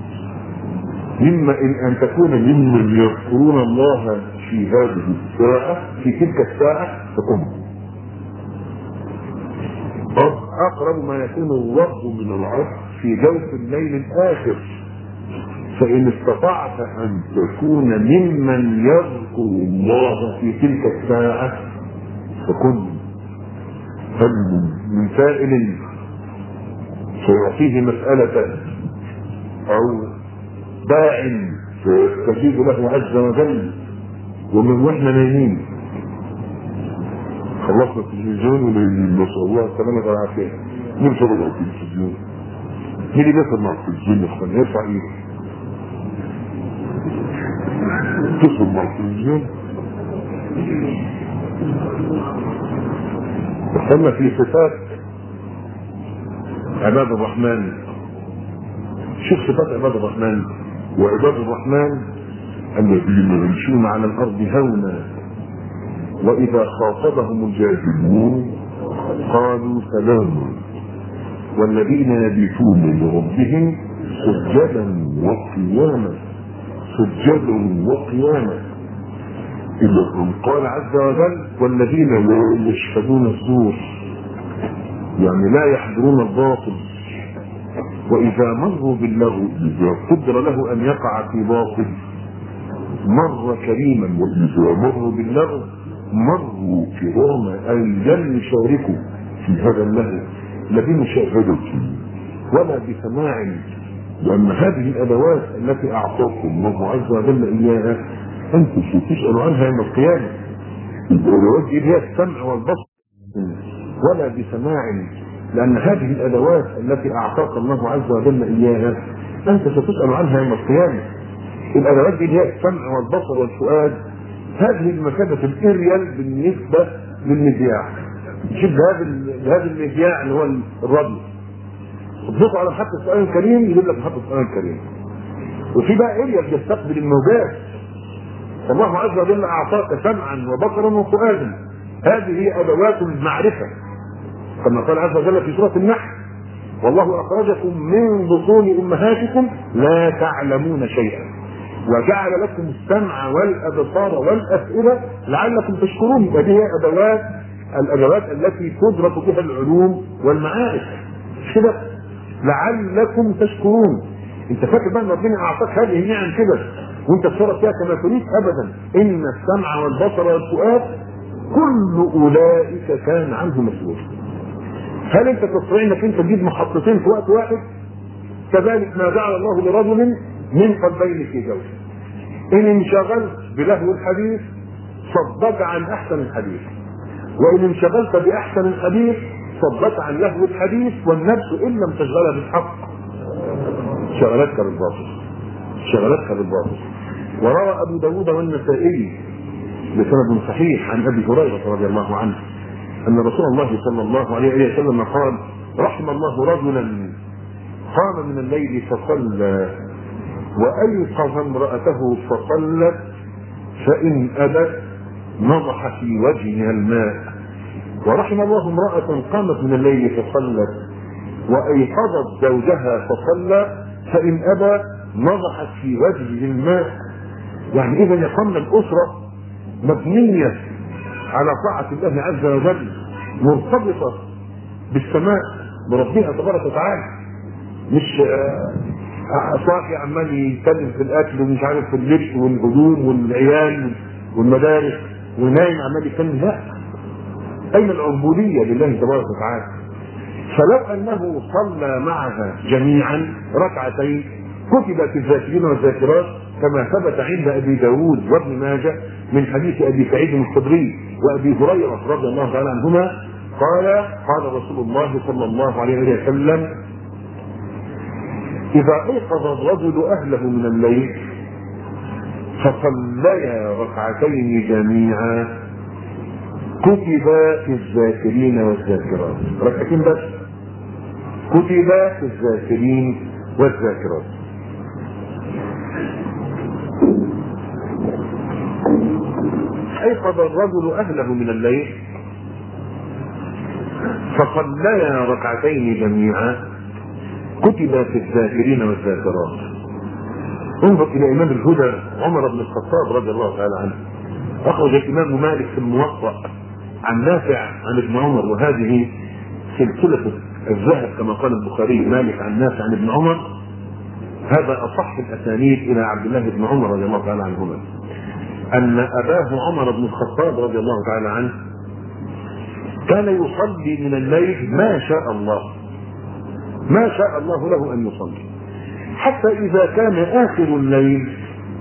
أن تكون ممن يذكرون الله في هذه الساعة، في تلك الساعة، فقم. أقرب ما يكون الرب من العبد في جوف الليل الآخر، فإن استطعت أن تكون ممن يذكر الله في تلك الساعة فكن. هل من سائل سيعطيه مسألة أو داع فيستجيب له عز وجل ومن واحنا نايمين؟ خلصنا التلفزيون ونايمين، نسأل الله السلامة والعافية. مين شغل على التلفزيون؟ مين اللي بيصل مع التلفزيون يا اخوان؟ يرفع ايده. تصل مع التلفزيون. دخلنا في صفات عباد الرحمن. شوف صفات عباد الرحمن. وعباد الرحمن الذين يمشون على الارض هونا واذا خاطبهم الجاهلون قالوا سلاما والذين يبيتون لربهم سجدا وقياما إلا أن قال عز وجل: والذين لا يشهدون الزور، يعني لا يحضرون الباطل، وإذا مروا باللغو، إذا قدر له أن يقع في باطل مر كريما، وإذا مروا باللغو مروا كراما، أي لم يشاركوا في هذا اللغو لا بمشاهدة ولا بسماع، لأن هذه الأدوات التي أعطاكم الله عز وجل إياها أنتم ستسألوا عنها يوم القيامة. الأدوات دي هي السمع والبصر ولا بسماع، لأن هذه الأدوات التي أعطاك الله عز وجل إياها أنت ستسأل عنها يوم القيامة. الأدوات دي هي السمع والبصر والفؤاد، هذه المثابة الإريال بالنسبة للمذياع. شوف هذا المذياع اللي هو الراديو، تضغط على محطة القرآن الكريم يجيب لك محطة القرآن الكريم. وفي بقى إريال بيستقبل الموجات. الله عز وجل أعطاك سمعا وبصرا وفؤادا، هذه هي أدوات المعرفة، كما قال عز وجل في سورة النحل: والله أخرجكم من بطون أمهاتكم لا تعلمون شيئا وجعل لكم السمع والأبصار والأفئدة لعلكم تشكرون. وهذه هي الأدوات التي تدرك بها العلوم والمعارف كده، لعلكم تشكرون. انت فاكر بقى ان ربنا اعطاك هذه النعم كده وانت تصرف فيها كما تريد؟ ابدا. ان السمع والبصر والفؤاد كل اولئك كان عنه مسؤول. هل انت تستطيع انك انت تجيب محطتين في وقت واحد؟ كذلك ما جعل الله لرجل من قلبين في جوفه. ان انشغلت بلهو الحديث صدك عن احسن الحديث، وان انشغلت باحسن الحديث صدك عن لهو الحديث، والنفس ان لم تشغلها بالحق شغلتك بالباطل. وروى ابو داود والنسائي بسند صحيح عن ابي هريره رضي الله عنه ان رسول الله صلى الله عليه وسلم قال: رحم الله رجلا قام من الليل فصلى وايقظ امراته فصلت فان ابت نضح في وجهها الماء. ورحم الله امراه قامت من الليل فصلت وايقظت زوجها فصلى فان ابى نضحت في وجهه الماء. يعني اذا يقمنا الاسره مبنيه على طاعه الله عز وجل، مرتبطه بالسماء بربها تبارك وتعالى، مش صاحي عمال يتكلم في الاكل ومش عارف في اللبس والهدوم والعيال والمدارس ونايم عمال يتكلم. لا، اين العبوديه لله تبارك وتعالى؟ فلو انه صلى معها جميعا ركعتين كتبت الذاكرين والذاكرات كما ثبت عند ابي داود وابن ماجه من حديث ابي سعيد الخدري وابي هريره رضي الله تعالى عنهما قال رسول الله صلى الله عليه وسلم: اذا ايقظ الرجل اهله من الليل فصليا ركعتين جميعا كتبا في الذاكرين والذاكرات. ركعتين بس كتبا في الذاكرين والذاكرات. ايقظ الرجل اهله من الليل فصليا ركعتين جميعا كتب في الذاكرين والذاكرات. انظر الى امام الهدى عمر بن الخطاب رضي الله تعالى عنه، اخرج الامام مالك في الموطأ عن نافع عن ابن عمر، وهذه سلسله الذهب كما قال البخاري، مالك عن نافع عن ابن عمر، هذا اصح الاسانيد الى عبد الله بن عمر رضي الله تعالى عنهما، ان اباه عمر بن الخطاب رضي الله تعالى عنه كان يصلي من الليل ما شاء الله له ان يصلي، حتى اذا كان اخر الليل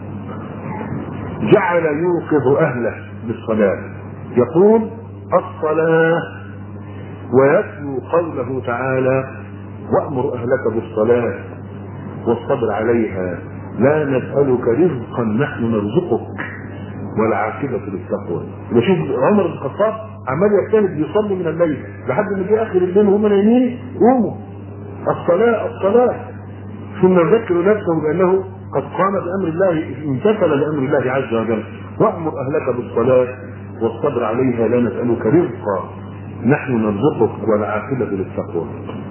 جعل يوقظ اهله بالصلاه، يقول الصلاه، ويتلو قوله تعالى: وامر اهلك بالصلاه واصطبر عليها لا نسالك رزقا نحن نرزقك والعاقبه للتقوى. بشوف عمر بن الخطاب عمال يجتهد يصلي من الليل لحد ما جه اخر الليل وهم نايمين، قوموا الصلاه، ثم يذكر نفسه بانه قد قام بامر الله، امتثل لامر الله عز وجل: وامر اهلك بالصلاه واصطبر عليها لا نسالك رزقا نحن نرزقك والعاقبه للتقوى.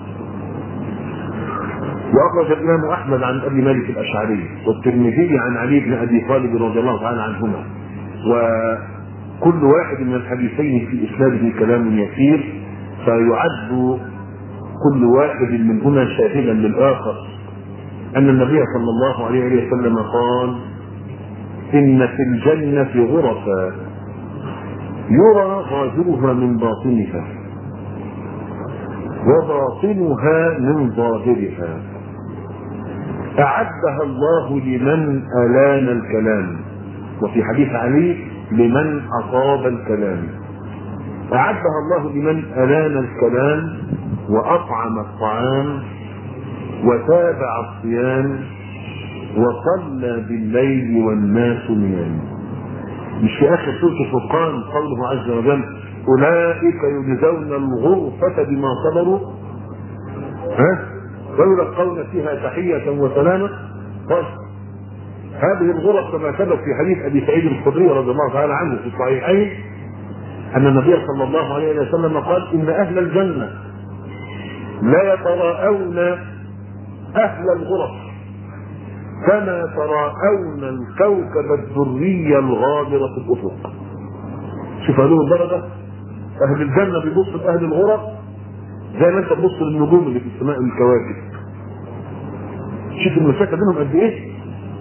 واخرج الامام احمد عن ابي مالك الاشعري والترمذي عن علي بن ابي طالب رضي الله تعالى عنهما، وكل واحد من الحديثين في اسناده كلام يسير، فيعد كل واحد منهما شاهدا للاخر ان النبي صلى الله عليه وسلم قال: ان في الجنه غرفا يرى ظاهرها من باطنها وباطنها من ظاهرها، اعدها الله لمن الان الكلام، وفي حديث علي: لمن اصاب الكلام. اعدها الله لمن الان الكلام واطعم الطعام وتابع الصيام وصلى بالليل والناس نيام. مش في اخر سوره الفرقان قوله عز وجل: اولئك يجزون الغرفه بما صبروا ويلقون فيها تحيه وسلاما. طيب هذه الغرف كما ثبت في حديث ابي سعيد الخدري رضي الله تعالى عنه في الصحيحين ان النبي صلى الله عليه وسلم قال: ان اهل الجنه لا يتراءون اهل الغرف كما تراءون الكوكب الذري الغابر في الافق. شوف هذه الدرجه، اهل الجنه بيبصوا لاهل الغرف زي ما انت تبص للنجوم اللي في السماء الكواكب. شوف المسافه بينهم قد ايه.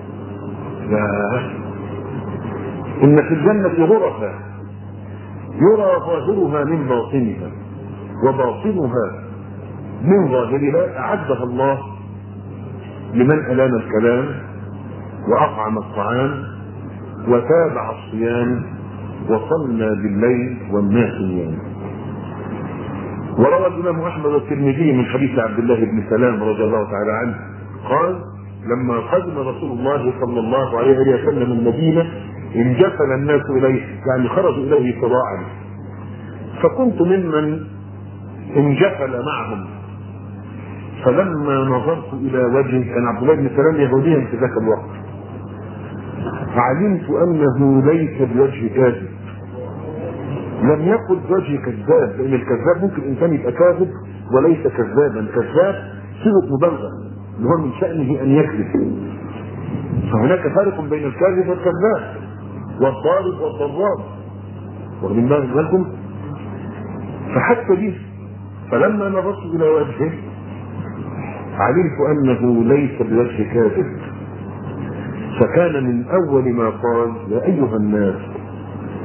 ان في الجنه غرفا يرى ظاهرها من باطنها وباطنها من ظاهرها، اعدها الله لمن الان الكلام واطعم الطعام وتابع الصيام وصلى بالليل والناس نيام. وروى الامام احمد والترمذي من حديث عبد الله بن سلام رضي الله تعالى عنه قال: لما قدم رسول الله صلى الله عليه وسلم المدينه انجفل الناس اليه، يعني خرجوا اليه صراعا، فكنت ممن انجفل معهم، فلما نظرت الى وجهه، كان عبد الله بن سلام يهوديا في ذاك الوقت، علمت انه ليس بوجه كاذب، لم يقل بوجه كذاب، لان الكذاب ممكن انسان يبقى كاذب وليس كذابا، كذاب صيغه مبالغه اللي هو من شانه ان يكذب، فهناك فرق بين الكاذب والكذاب والضارب والضراب، واخدين بالكم؟ فحتى دي فلما نظرت الى وجهه علمت انه ليس بوجه كاذب، فكان من اول ما قال: يا ايها الناس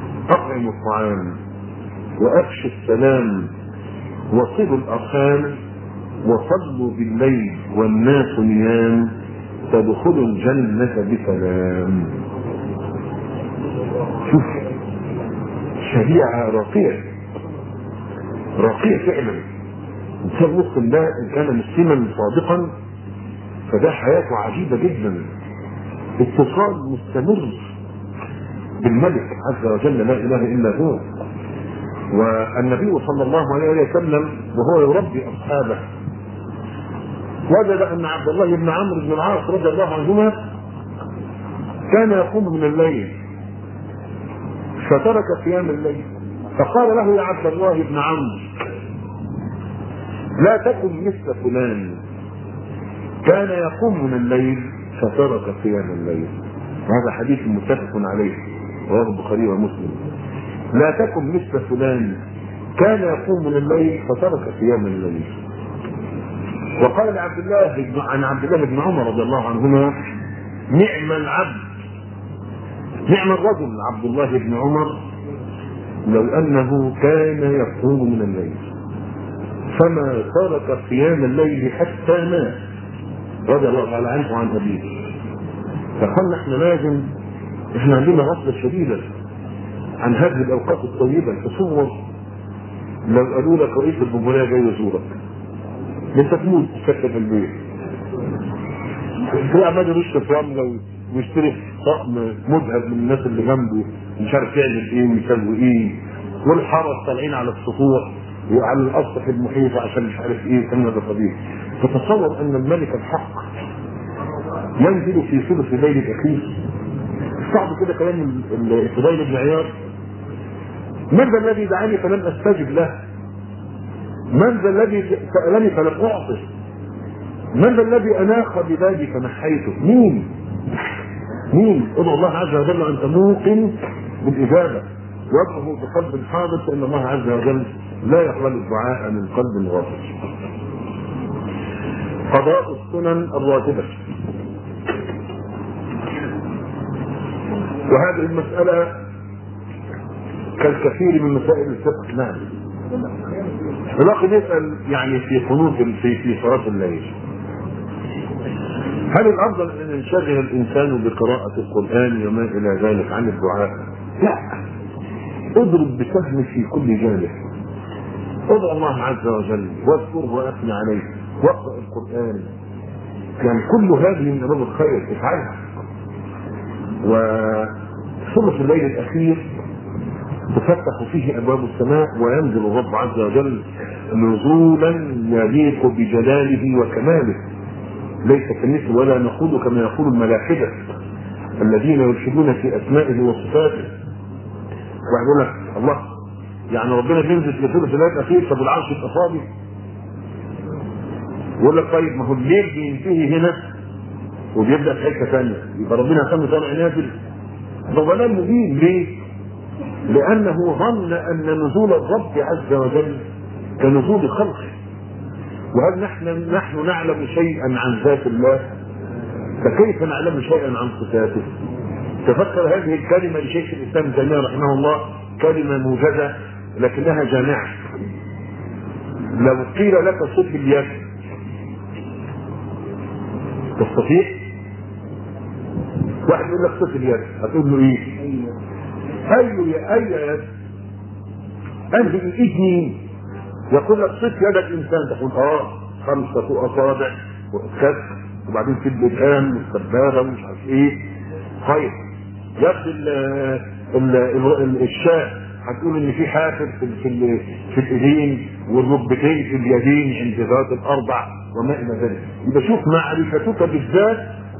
اطعموا الطعام وافشوا السلام وصلوا الارحام وصلوا بالليل والناس نيام تدخلوا الجنة بسلام. شوف شريعة راقية راقية فعلا. الإنسان المسلم ده إن كان مسلما صادقا فده حياته عجيبة جدا، اتصال مستمر بالملك عز وجل لا إله إلا هو. والنبي صلى الله عليه وسلم وهو يربي أصحابه وجد أن عبد الله بن عمرو بن العاص رضي الله عنهما كان يقوم من الليل فترك قيام الليل، فقال له يا عبد الله بن عمرو لا تكن مثل فلان كان يقوم من الليل فترك قيام الليل. هذا حديث متفق عليه رواه البخاري ومسلم. لا تكن مثل فلان كان يقوم من الليل فترك قيام الليل. وقال عن عبد الله بن عمر رضي الله عنهما نعم العبد نعم الرجل عبد الله بن عمر لو انه كان يقوم من الليل فما ترك قيام الليل حتى مات رضي الله تعالى عنه وعن ابيه. فقلنا احنا لازم، احنا عندنا غفله شديده عن هذه الاوقات الطيبه. تصور لو قالوا لك رئيس الجمهوريه جاي يزورك انت تموت تسكت في البيت، تلاقي عمال يشرب رمله ويشتري طقم مذهب من الناس اللي جنبه مش عارف يعمل ايه ويسوي ايه، والحرس طالعين على السطوح وعلى الاسطح المحيطه عشان مش عارف ايه كلمه قبيح. تتصور ان الملك الحق ينزل في ثلث الليل الاخير. صعب كده كلام الفضيل بن عياض من ذا الذي دعاني فلم استجب له؟ من ذا الذي سالني فلم اعطه؟ من ذا الذي اناخ ببابي فنحيته؟ مين؟ ادعو الله عز وجل وانت موقن بالاجابه وادعه بقلب حاضر فان الله عز وجل لا يقبل الدعاء من قلب غافل. قضاء السنن الراتبه. وهذه المساله كالكثير من مسائل الفقه. نعم. ولكن يسال يعني في قنوت في صلاه الليل هل الافضل ان ينشغل الانسان بقراءه القران وما الى ذلك عن الدعاء؟ لا، اضرب بسهم في كل جانب. ادعو الله عز وجل واذكره واثني عليه واقرا القران، يعني كل هذه من ابواب الخير افعلها. وثلث الليل الاخير تفتح فيه ابواب السماء وينزل الرب عز وجل نزولا يليق بجلاله وكماله، ليس كمثل ولا نقول كما يقول الملاحده الذين يلحدون في اسمائه وصفاته. ويقول لك الله يعني ربنا بينزل في ثلث الليل الاخير طب العرش يبقى فاضي؟ يقول لك طيب ما هو الليل بينتهي هنا وبيبدا في حته ثانيه، يبقى ربنا يسمي طالع نازل. ده ضلال مبين. ليه؟ لانه ظن ان نزول الرب عز وجل كنزول خلقه. وهل نحن نعلم شيئا عن ذات الله؟ فكيف نعلم شيئا عن صفاته؟ تفكر هذه الكلمه لشيخ الاسلام ابن تيميه رحمه الله كلمه موجزه لكنها جامعه. لو قيل لك صف اليد تستطيع؟ واحد يقول لك صف اليد هتقول له ايه؟ اي يد؟ انهي الايد مين؟ يقول لك صف يدك انسان تقول 5 اصابع وكف وبعدين في البدان والسبابه ومش عارف ايه. طيب يد الشاة هتقول ان في حافر في الايدين والركبتين في اليدين عند ذات الاربع وما الى ذلك. يبقى شوف معرفتك بالذات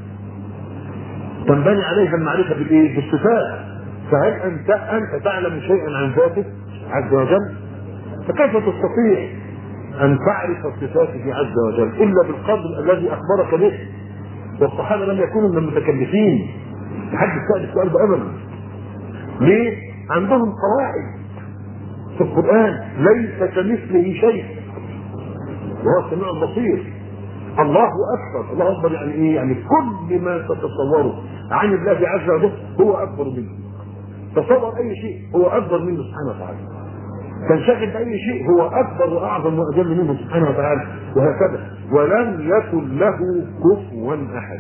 تنبني عليها المعرفه بالايه؟ بالصفات. فهل انت تعلم شيئا عن ذاته عز وجل؟ فكيف تستطيع ان تعرف صفاته عز وجل الا بالقدر الذي اخبرك به؟ والصحابه لم يكونوا من المتكلفين. محدش سأل السؤال ده ابدا. ليه؟ عندهم قواعد في القران ليس كمثله شيء وهو السميع البصير. الله اكبر. الله اكبر يعني ايه؟ يعني كل ما تتصوره عن الله عز وجل هو اكبر منه. تصور اي شيء هو اكبر منه سبحانه وتعالى. تنشغل باي شيء هو اكبر واعظم واجل منه سبحانه وتعالى، وهكذا. ولم يكن له كفوا احد.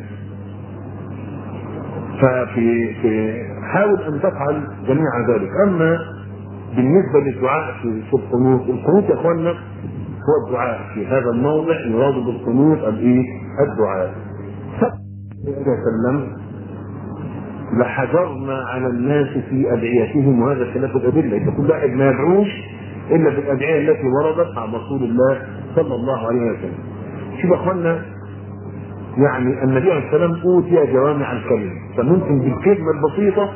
حاول ان تفعل جميع ذلك. اما بالنسبه للدعاء في القنوت، القنوت يا اخوانا هو الدعاء في هذا الموضع، يراد بالقنوت الدعاء. إذا سلم لحجرنا على الناس في ادعيتهم، وهذا خلاف الادله، إذا كل واحد ما يدعوش الا بالادعيه التي وردت عن رسول الله صلى الله عليه وسلم. شوف يا اخوانا، يعني النبي عليه السلام اوتي جوامع الكلم، فممكن بالكلمه البسيطه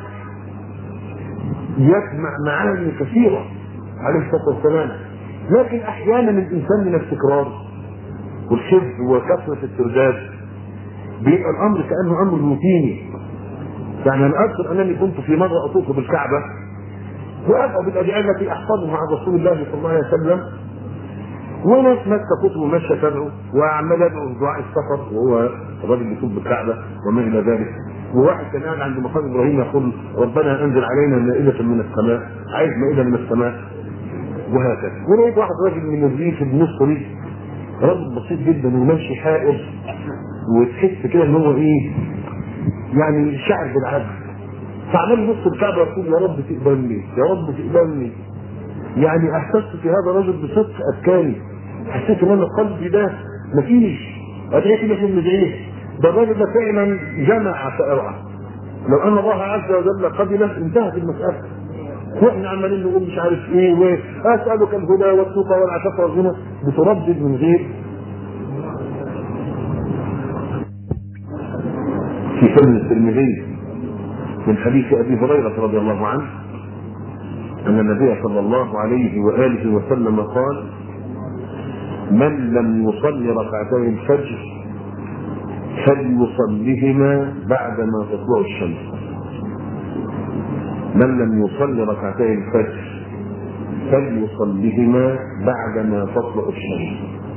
يسمع معاني كثيره عليه الصلاه والسلام. لكن احيانا الانسان من التكرار والحفظ وكثره الترداد بيبقى الامر كانه امر روتيني. يعني انا اذكر انني كنت في مره اطوف بالكعبه وادعو بالادعيه التي احفظها عن رسول الله صلى الله عليه وسلم، وناس ماسكه كتب وماشيه تدعو وعمال يدعو دعاء السفر، وهو الراجل بيطوف بالكعبه وما الى ذلك. وواحد كان قاعد عند مقام ابراهيم يقول ربنا انزل علينا مائده من السماء، عايز مائده من السماء، وهكذا. ولقيت واحد راجل من الريف المصري، راجل بسيط جدا وماشي حائر، وتحس كده ان هو يعني شعر بالعجز، فعمال يبص الكعبه يقول يا رب تقبلني، يا رب تقبلني. يعني احسست في هذا الرجل بصدق ابكاني، حسيت ان انا قلبي ده مفيش ادعيه اللي احنا بندعيه، ده الراجل ده فعلا جمع فاوعى. لو ان الله عز وجل قبله انتهت المساله، واحنا عمالين نقول مش عارف ايه، واسالك الهدى والتقى والعفاف والغنى، بتردد من غير. في سنن الترمذي من حديث ابي هريره رضي الله عنه ان النبي صلى الله عليه واله وسلم قال: من لم يصلي ركعتي الفجر فليصليهما بعدما تطلع الشمس. من لم يصلي ركعتي الفجر فليصليهما بعدما تطلع الشمس.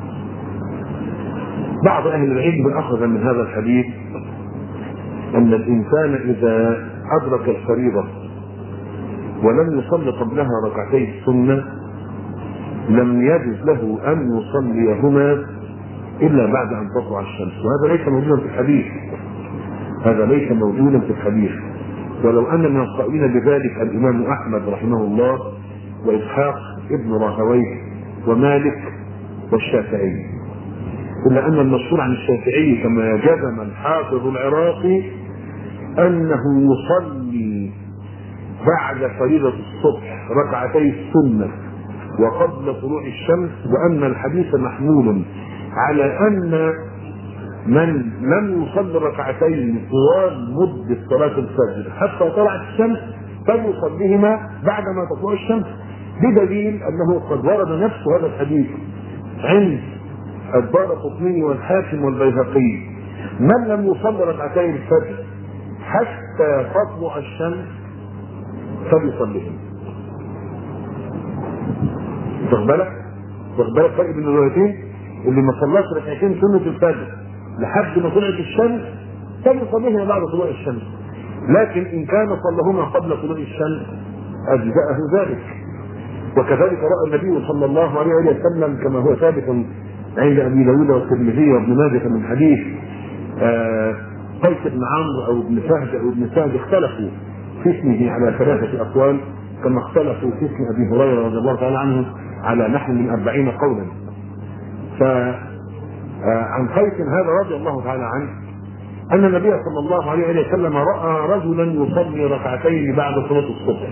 بعض اهل العلم اخذ من هذا الحديث ان الانسان اذا ادرك الفريضه ولم يصلي قبلها ركعتي السنه لم يجوز له ان يصليهما الا بعد ان تطلع الشمس، وهذا ليس موجودا في الحديث. هذا ليس موجودا في الحديث، ولو ان من القائلين بذلك الامام احمد رحمه الله واسحاق ابن راهويه ومالك والشافعي، الا ان المشهور عن الشافعي كما جزم الحافظ العراقي انه يصلي بعد فريضه الصبح ركعتي السنه وقبل طلوع الشمس، وان الحديث محمول على ان من لم يصلي ركعتين طوال مده صلاه الفجر حتى طلعت الشمس فليصليهما بعدما تطلع الشمس، بدليل انه قد ورد نفس هذا الحديث عند الدارقطني والحاكم والبيهقي: من لم يصلي ركعتي الفجر حتى تطلع الشمس فليصليهما. واخد بالك فرق بين الروايتين؟ اللي ما صلاش ركعتين سنه الفجر لحد ما طلعت الشمس فليصليهما بعد طلوع الشمس، لكن ان كان صلىهما قبل طلوع الشمس اجزأه ذلك. وكذلك راى النبي صلى الله عليه وسلم كما هو ثابت عند ابي داود والترمذي وابن ماجه من حديث قيس بن عمرو او ابن فهد اختلفوا في اسمه على 3 اقوال، كما اختلفوا في اسم ابي هريره رضي الله تعالى عنه على نحو من 40 قولا. فعن قيس هذا رضي الله تعالى عنه ان النبي صلى الله عليه وسلم راى رجلا يصلي ركعتين بعد صلاه الصبح،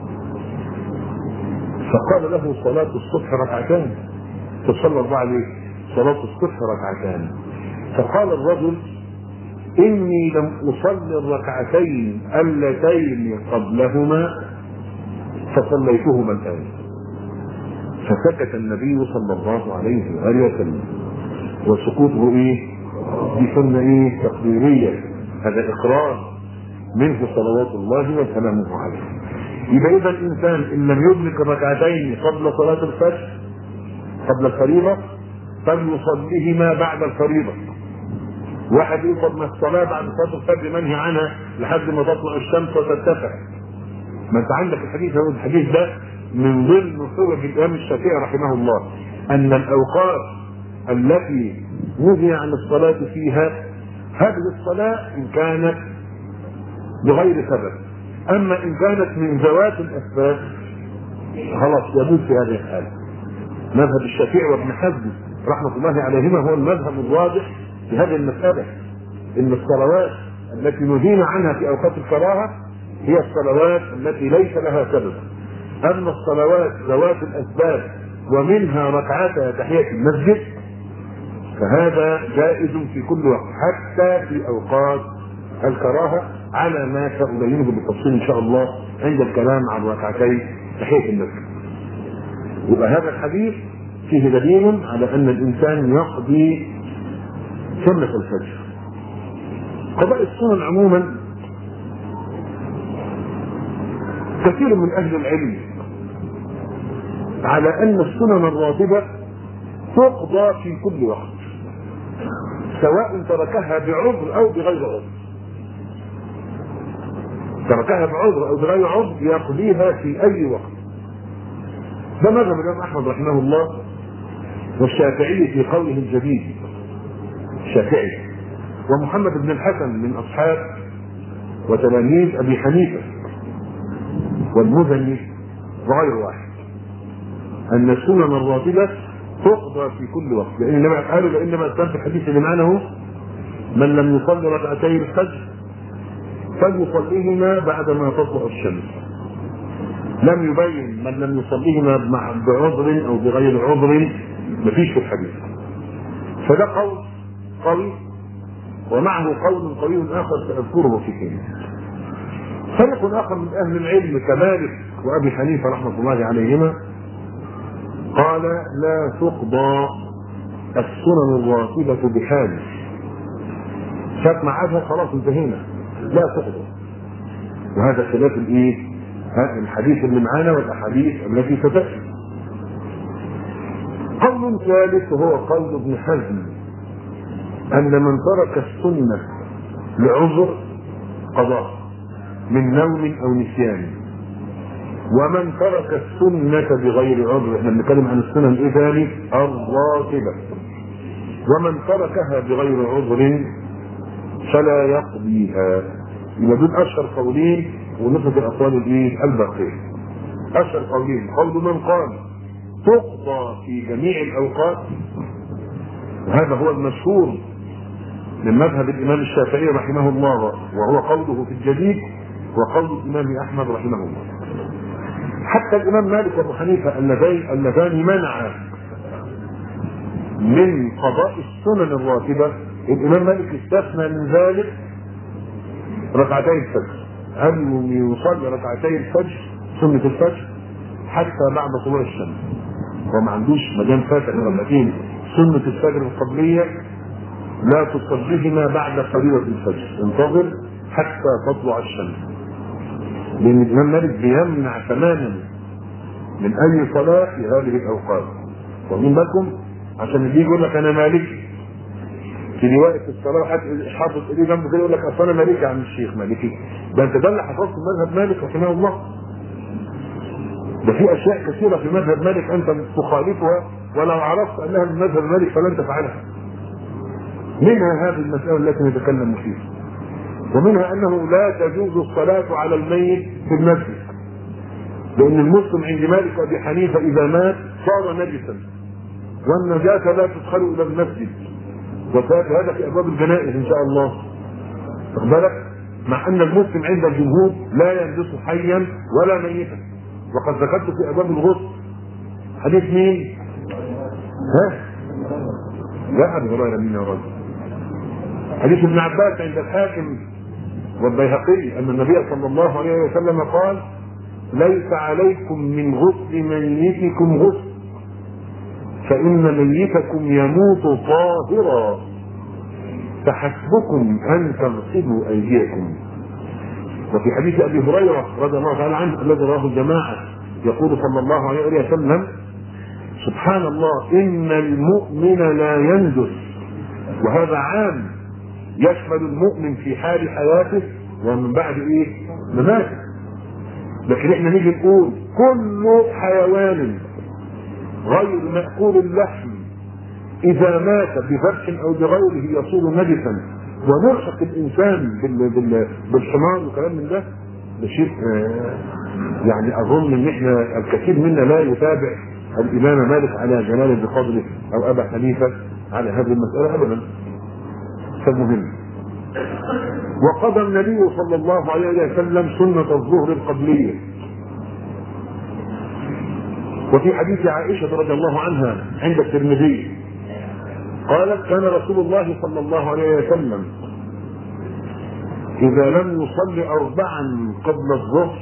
فقال له: صلاه الصبح ركعتان، تصلى 4 ليه؟ صلاه الصبح ركعتان. فقال الرجل: اني لم اصلي الركعتين اللتين قبلهما فصليتهما الان. فسكت النبي صلى الله عليه واله وسلم، وسكوته دي سنه تقديريه، هذا اقرار منه صلوات الله وسلامه عليه. يبقى اذا الانسان ان لم يدرك الركعتين قبل صلاه الفجر قبل الفريضه فليصليهما بعد الفريضه. واحد يقول ما الصلاه بعد صلاه الفجر منهي عنها لحد ما تطلع الشمس وترتفع، ما انت عندك الحديث ده من ضمن حجج الامام الشافعي رحمه الله ان الاوقات التي نهي عن الصلاه فيها هذه الصلاه ان كانت بغير سبب، اما ان كانت من ذوات الاسباب خلاص يجوز في هذه الحاله. مذهب الشافعي وابن حزم رحمه الله عليهما هو المذهب الواضح في هذه المساله، ان الصلوات التي نهينا عنها في اوقات الكراهه هي الصلوات التي ليس لها سبب. اما الصلوات ذوات الاسباب ومنها ركعتا تحيه المسجد فهذا جائز في كل وقت حتى في اوقات الكراهه، على ما سأبينه بالتفصيل ان شاء الله عند الكلام عن ركعتي تحيه المسجد. يبقى هذا الحديث فيه دليل على ان الانسان يقضي سنه الفجر. قضاء السنن عموما كثير من اهل العلم على ان السنن الراتبه تقضى في كل وقت سواء تركها بعذر او بغير عذر. تركها بعذر او بغير عذر يقضيها في اي وقت. ده مذهب الامام احمد رحمه الله والشافعي في قوله الجديد الشافعي ومحمد بن الحسن من اصحاب وتلاميذ ابي حنيفه والمزني وغير واحد ان السنن الراتبه تقضى في كل وقت، لان النبي قالوا لانما كان في الحديث اللي معنا من لم يصلي ركعتي الفجر فليصليهما بعدما تطلع الشمس. لم يبين من لم يصليهما بعذر او بغير عذر، مفيش في الحديث. فده قول قوي ومعه قول قوي اخر ساذكره في كلمه. فريق اخر من اهل العلم كمالك وابي حنيفه رحمه الله عليهما قال لا تقضى السنن الراتبه بحال، شاف ميعادها خلاص انتهينا، لا تقضى. وهذا خلاف الايه؟ الحديث اللي معانا والاحاديث التي ستاتي. قول ثالث وهو قول ابن حزم ان من ترك السنه لعذر قضاء من نوم او نسيان، ومن ترك السنه بغير عذر، احنا بنتكلم عن السنن ايه ثاني؟ الراتبه، ومن تركها بغير عذر فلا يقضيها. يبقى دول اشهر قولين ونفذ الاقوال الايه؟ الباقيه. اشهر قولين قول من قال تقضى في جميع الاوقات، وهذا هو المشهور من مذهب الامام الشافعي رحمه الله وهو قوله في الجديد وقول الامام احمد رحمه الله. حتى الامام مالك وابو حنيفه اللذان منعا من قضاء السنن الراتبه، الامام مالك استثنى من ذلك ركعتي الفجر، هل يصلي ركعتي الفجر سنه الفجر حتى بعد طلوع الشمس، وما عندوش مدام فاتح ركعتين سنه الفجر القبليه لا تصليهما بعد فريضه الفجر، انتظر حتى تطلع الشمس. لان الامام مالك بيمنع تماما من اي صلاه في هذه الاوقات. واخدين بالكم؟ عشان اللي يقول لك انا مالكي في وقت الصلاه حاطط ايديه جنبه كده يقول لك اصل انا مالكي يا عم الشيخ مالكي، ده انت ده اللي حفظت مذهب مالك رحمه الله. ده في اشياء كثيره في مذهب مالك انت تخالفها ولو عرفت انها من مذهب مالك فلن تفعلها. منها هذه المساله التي نتكلم فيها، ومنها انه لا تجوز الصلاه على الميت في المسجد، لان المسلم عند مالك وابي حنيفه اذا مات صار نجسا، والنجاسه لا تدخل الى المسجد، وسياتي هذا في ابواب الجنائز ان شاء الله. واخد بالك؟ مع ان المسلم عند الجمهور لا ينجس حيا ولا ميتا، وقد ذكرت في ابواب الغسل حديث مين؟ لا ابي هريره مين يا رجل؟ حديث ابن عباس عند الحاكم والبيهقي ان النبي صلى الله عليه وسلم قال ليس عليكم من غسل ميتكم غسل فإن ميتكم يموت طاهرا فحسبكم أن تغسلوا أيديكم. وفي حديث أبي هريرة رضي الله تعالى عنه الذي رواه الجماعة يقول صلى الله عليه وسلم سبحان الله إن المؤمن لا ينجس، وهذا عام يشمل المؤمن في حال حياته ومن بعد مماته. لكن احنا نيجي نقول كل حيوان غير مأكول اللحم اذا مات بفرش او بغيره يصير نجسا، ونلحق الانسان بالحمار وكلام من ده شيء يعني اظن ان احنا الكثير منا لا يتابع الامام مالك على جلاله بقدره او ابا حنيفه على هذه المساله ابدا. فالمهم، وقضى النبي صلى الله عليه وسلم سنه الظهر القبليه. وفي حديث عائشه رضي الله عنها عند الترمذي قالت كان رسول الله صلى الله عليه وسلم إذا لم يصلي 4 قبل الظهر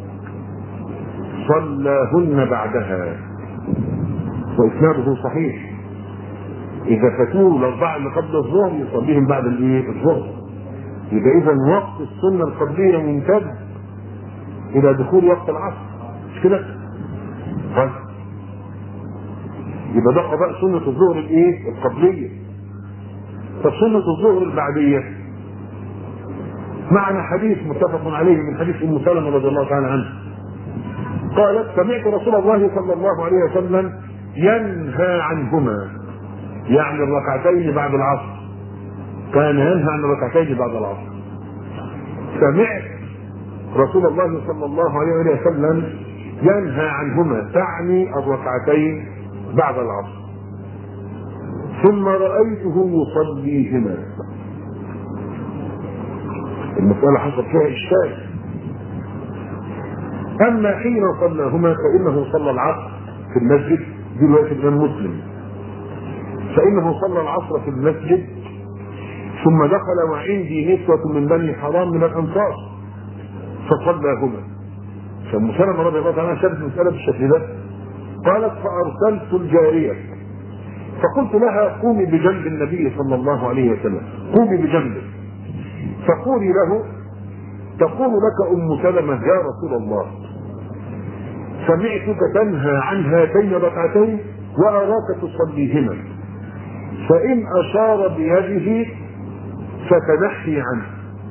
صلاهن بعدها، وإسناده صحيح. إذا فاتوه ال4 اللي قبل الظهر يصليهم بعد الظهر. يبقى إذا وقت السنة القبلية ممتد إلى دخول وقت العصر، مش كده؟ طيب يبقى ده قضاء سنة الظهر القبلية. فسنة الظهر البعدية معنا حديث متفق عليه من حديث ام سلمة رضي الله تعالى عنها قالت سمعت رسول الله صلى الله عليه وسلم ينهى عنهما، يعني الركعتين بعد العصر، كان ينهى عن الركعتين بعد العصر. سمعت رسول الله صلى الله عليه وسلم ينهى عنهما، تعني الركعتين بعد العصر. ثم رأيته يصليهما. المسألة حصل فيها إشكال. أما حين صلاهما فإنه صلى العصر في المسجد، دي رواية الإمام مسلم، فإنه صلى العصر في المسجد ثم دخل وعندي نسوة من بني حرام من الأنصار فصلاهما. فأم سلمة رضي الله عنها شافت المسألة بالشكل ده، قالت فأرسلت الجارية فقلت لها قومي بجنب النبي صلى الله عليه وسلم، قومي بجنبه فقولي له تقول لك ام سلمة يا رسول الله سمعتك تنهى عن هاتين الركعتين واراك تصليهما، فان اشار بيده فتنحي عنه.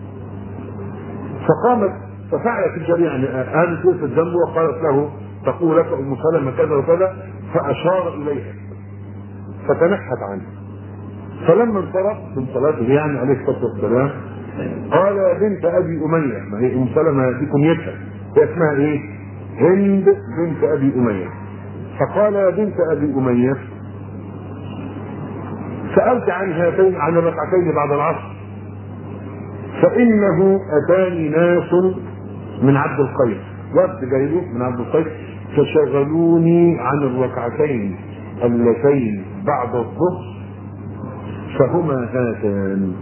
فقامت ففعلت الجارية، يعني قامت وقفت جنبه وقالت له تقول لك ام سلمة كذا وكذا، فاشار اليها فتنحت عنه. فلما انصرف من صلاته يعني عليه الصلاه والسلام قال يا بنت ابي اميه، ما هي ام سلمة دي كنيتها، هي اسمها ايه؟ هند بنت ابي اميه. فقال يا بنت ابي اميه سالت عن هاتين عن الركعتين بعد العصر، فانه اتاني ناس من عبد القيس، وقت جايبه من عبد القيس، فشغلوني عن الركعتين اللتين بعد الظهر فهما هاتان.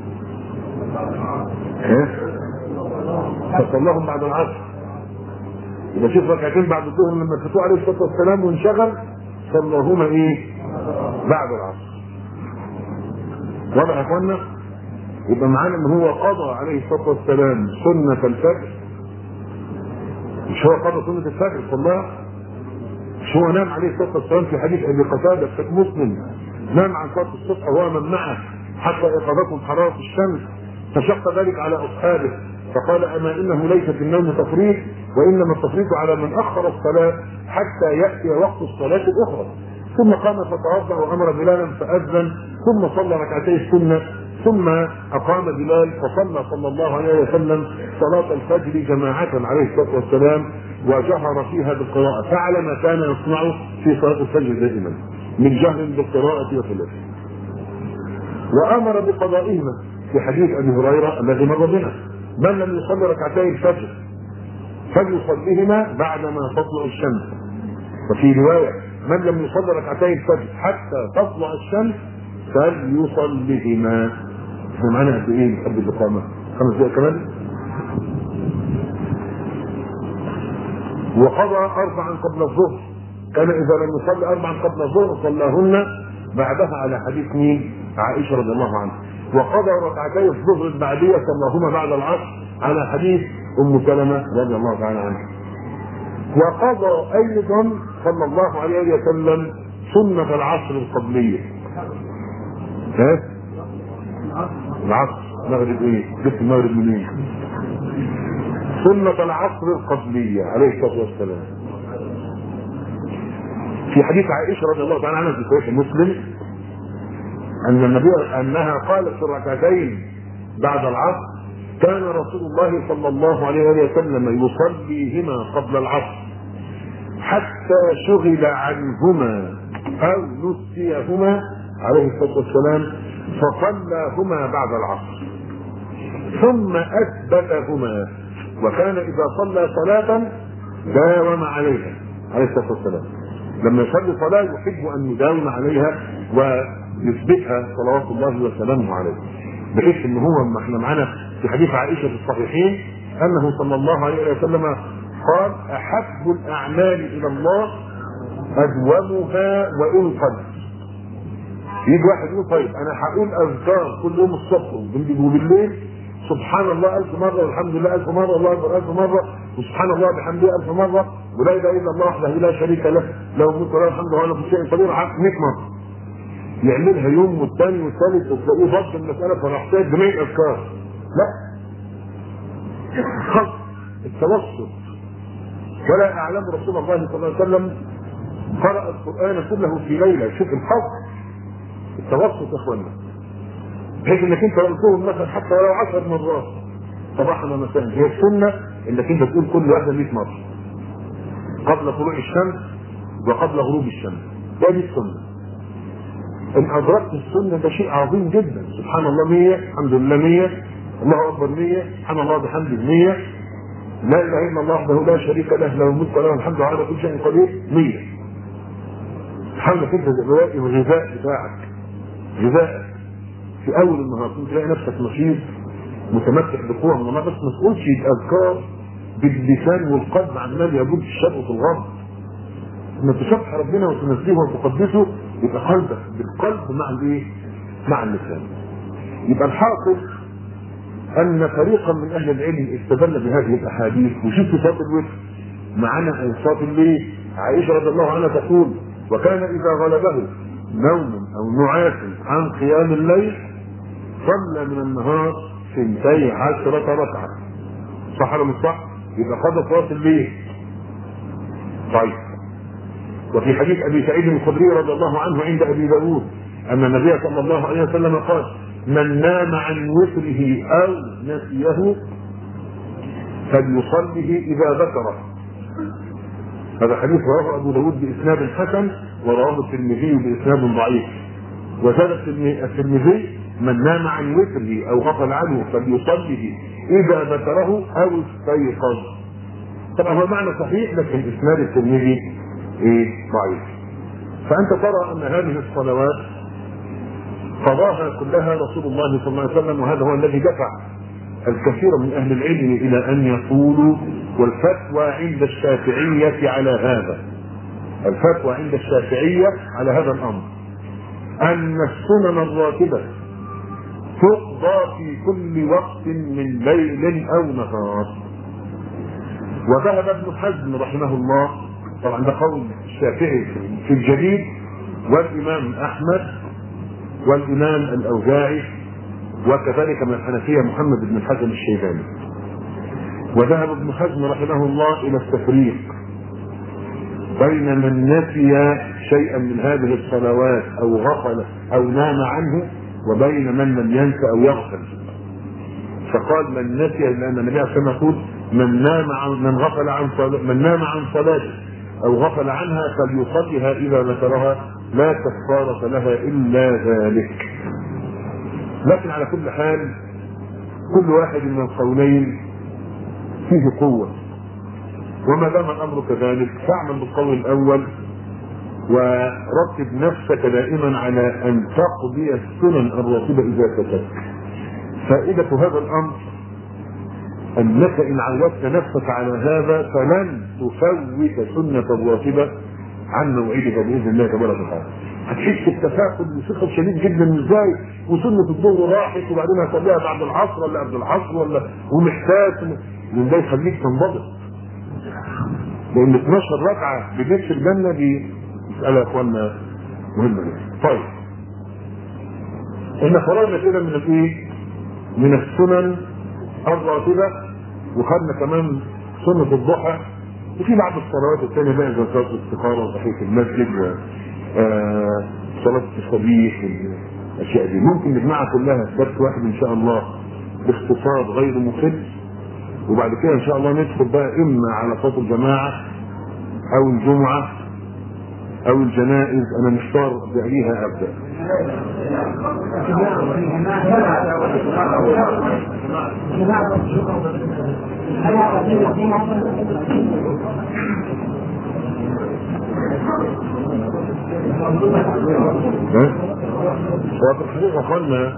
فصلاهم بعد العصر. يبقى شوف ركعتين بعد الظهر لما فتوه عليه الصلاه والسلام وانشغل صلاهما بعد العصر. واضح يا اخوانا؟ يبقى معانا ان هو قضى عليه الصلاه والسلام سنه الفجر، مش هو قضى سنه الفجر صلاها، مش هو نام عليه الصلاه والسلام في حديث ابي قتاده في مسلم، نام عن صلاه الصبح وهو من معه حتى ايقظتهم حراره الشمس، فشق ذلك على اصحابه فقال اما انه ليس في النوم تفريط، وانما التفريط على من اخر الصلاه حتى ياتي وقت الصلاه الاخرى. ثم قام فتوضا وامر بلالا فاذن، ثم صلى ركعتي السنه، ثم اقام بلال فصلى صلى الله عليه وسلم صلاه الفجر جماعه عليه الصلاه والسلام، وجهر فيها بالقراءه، فعل ما كان يصنع في صلاه الفجر دائما من جهر بالقراءه وخلافه. وامر بقضائهما في حديث ابي هريره الذي مر بنا، من لم يصلي ركعتي الفجر فليصليهما بعدما تطلع الشمس. وفي روايه من لم يصلي ركعتي الفجر حتى تطلع الشمس فليصليهما. احنا معانا قد ايه نحب الاقامه؟ 5 دقائق كمان. وقضى 4 قبل الظهر، كان اذا لم يصلي 4 قبل الظهر صلاهن بعدها على حديث مين؟ عائشه رضي الله عنها. وقضى ركعتي الظهر البعديه صلاهما بعد العصر على حديث ام سلمة رضي الله تعالى عنها. وقضى ايضا صلى الله عليه وسلم سنه العصر القبليه. العصر مغرب ايه؟ جبت المغرب منين؟ سنة العصر القبلية عليه الصلاة والسلام. في حديث عائشة رضي الله تعالى عنها في صحيح مسلم أن النبي أنها قالت في الركعتين بعد العصر كان رسول الله صلى الله عليه وسلم يصليهما قبل العصر حتى شغل عنهما أو نسيهما عليه الصلاة والسلام فصلاهما بعد العصر ثم أثبتهما، وكان إذا صلى صلاة داوم عليها عليه الصلاة والسلام. لما يصلي صلاة يحب أن يداوم عليها ويثبتها صلوات الله وسلامه عليه، بحيث ان هو ما احنا معانا في حديث عائشة في الصحيحين انه صلى الله عليه وسلم قال احب الاعمال الى الله ادومها وان قل. يجي واحد يقول طيب انا هقول اذكار كل يوم الصبح وبالليل سبحان الله 1000 مرة والحمد لله 1000 مرة والله اكبر 1000 مرة وسبحان الله بحمده 1000 مرة ولا اله الا الله وحده لا شريك له له الملك وله الحمد وهو على كل شيء قدير 100 مرة. يعملها يوم والثاني والثالث وتلاقيه ضد المسألة فنحتاج جميع الأذكار. لا، خط التوسط. ولا أعلم رسول الله صلى الله عليه وسلم قرأ القرآن كله في ليلة. شوف الخط التوسط يا اخوانا، بحيث انك انت قلتهم مثلا حتى ولو 10 مرات صباحا ومساء. هي السنة انك انت تقول كل واحدة 100 مرة قبل طلوع الشمس وقبل غروب الشمس. ده دي السنة. ان ادركت السنه ده شيء عظيم جدا. سبحان الله 100 الحمد لله 100 الله اكبر 100 سبحان الله بحمده 100 لا اله الا الله وحده لا شريك له له الملك وله الحمد على كل شيء قدير 100. حاول انت تلاقي الغذاء بتاعك غذاء في اول النهار تلاقي نفسك نشيط متمسك بقوه من الله، بس ما تقولش اذكار باللسان والقلب عمال يجوب في الشرق وفي الغرب. لما تسبح ربنا وتنزهه وتقدسه يبقى قلبك بالقلب مع الايه؟ مع اللسان. يبقى الحاصل ان فريقا من اهل العلم استدل بهذه الاحاديث. وشوف صلاه الوتر معنا اوصاف الليل. عائشه رضي الله عنها تقول وكان اذا غلبه نوم او نعاس عن قيام الليل صلى من النهار 12 ركعه. صح ولا مش صح؟ يبقى قضى صلاه الليل. طيب، وفي حديث ابي سعيد الخدري رضي الله عنه عند ابي داود ان النبي صلى الله عليه وسلم قال من نام عن وتره او نسيه فليصله اذا ذكره. هذا حديث رواه ابو داود باسناد حسن ورواه الترمذي باسناد ضعيف. وزاد الترمذي من نام عن وتره او غفل عنه فليصله اذا ذكره او استيقظ. طبعا هو معنى صحيح لكن اسناد الترمذي ضعيف. فانت ترى ان هذه الصلوات قضاها كلها رسول الله صلى الله عليه وسلم، وهذا هو الذي دفع الكثير من اهل العلم الى ان يقولوا. والفتوى عند الشافعية على هذا، الفتوى عند الشافعية على هذا الامر ان السنن الراتبة تقضى في كل وقت من ليل او نهار. وذهب ابن حزم رحمه الله، طبعا ده قول الشافعي في الجديد، والامام احمد والامام الاوزاعي وكذلك من الحنفيه محمد بن الحسن الشيباني. وذهب ابن حزم رحمه الله الى التفريق بين من نسي شيئا من هذه الصلوات او غفل او نام عنه وبين من لم ينسى او يغفل. فقال من نسي، لان النبي عليه الصلاه والسلام يقول من نام عن صلاته او غفل عنها فليصليها اذا ذكرها لا كفارة لها الا ذلك. لكن على كل حال كل واحد من القولين فيه قوة، وما دام الامر كذلك فاعمل بالقول الاول ورتب نفسك دائما على ان تقضي السنن الراتبة اذا كتبت. فائدة هذا الامر انك ان عودت نفسك على هذا فلن تفوت سنة الراتبة عن موعدها باذن الله تبارك وتعالى. هتحس بتفاؤل وثقة شديد جدا ازاي وسنة الظهر راحت وبعدين هصليها بعد العصر ولا قبل العصر ولا ومحتاج، وده يخليك تنضبط. لان 12 ركعة بنفس الجنة دي مسألة يا اخوانا مهمة جدا. طيب، احنا خرجنا كده من الايه؟ من السنن الراتبة وخدنا كمان سنة الضحى، وفي بعض الصلوات الثانية بقى زي صلاة الاستخارة وتحية المسجد وصلاة التسبيح والأشياء دي. ممكن نجمعها كلها في درس واحد إن شاء الله باختصار غير مخل، وبعد كده إن شاء الله ندخل بقى إما على صلاة الجماعة أو الجمعة أو الجنائز. أنا محتار بأيها أبدأ. وفي الحقيقة قلنا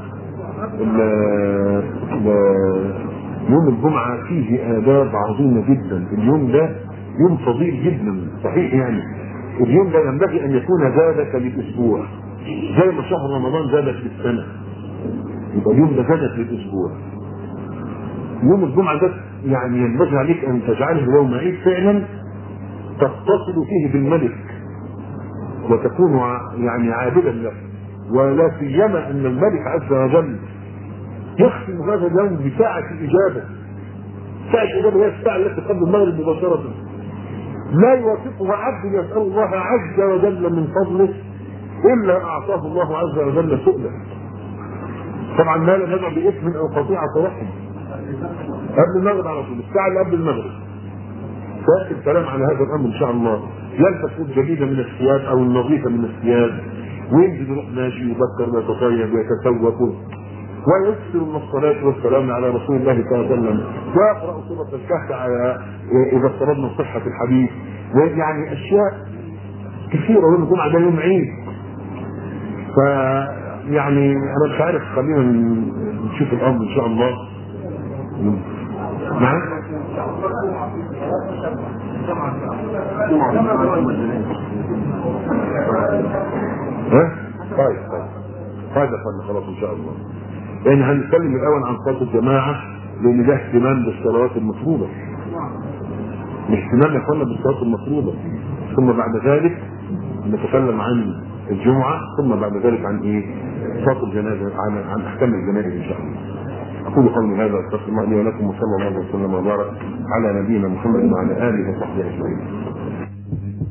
يوم الجمعة فيه آداب عظيمة جدا. اليوم ده يوم فضيل جدا صحيح، يعني اليوم ده ينبغي أن يكون زادك للأسبوع زي ما شهر رمضان زادك للسنة، يبقى اليوم ده زادك للأسبوع. يوم الجمعة ده يعني ينبغي عليك أن تجعله يوم عيد فعلا تتصل فيه بالملك وتكون يعني عابدا له، ولا سيما أن الملك عز وجل يختم هذا اليوم بساعة الإجابة. ساعة الإجابة هي الساعة التي قبل المغرب مباشرة، لا يوافقها عبد يسأل الله عز وجل من فضله إلا أعطاه الله عز وجل سؤلا. طبعا ما لم يدع بإثم أو قطيعة رحم قبل المغرب على طول، الساعة اللي قبل المغرب. سأكد الكلام على هذا الأمر إن شاء الله. يلبس فوط جديدة من الثياب أو النظيفة من الثياب، وينزل يروح ماشي يبكر ويتطيب ويتسوق ويكثر من الصلاة والسلام على رسول الله صلى الله عليه وسلم، ويقرأ سورة الكهف على إذا افترضنا صحة الحديث، ويعني أشياء كثيرة. يوم الجمعة ده يوم عيد، فيعني أنا مش عارف، خلينا نشوف الأمر إن شاء الله. نعم. ها؟ طيب هذا خلاص إن شاء الله. يعني هنتكلم الأول عن صلاة الجماعة لأن ده اهتمام بالصلوات المفروضة، اهتمام يا بالصلوات المفروضة، ثم بعد ذلك نتكلم عن الجمعة، ثم بعد ذلك عن ايه؟ صلاة الجنازة، عن احكام الجنائز ان شاء الله. اقول قولي هذا، استغفر الله لي ولكم، وصلى الله وسلم وبارك على نبينا محمد وعلى اله وصحبه اجمعين.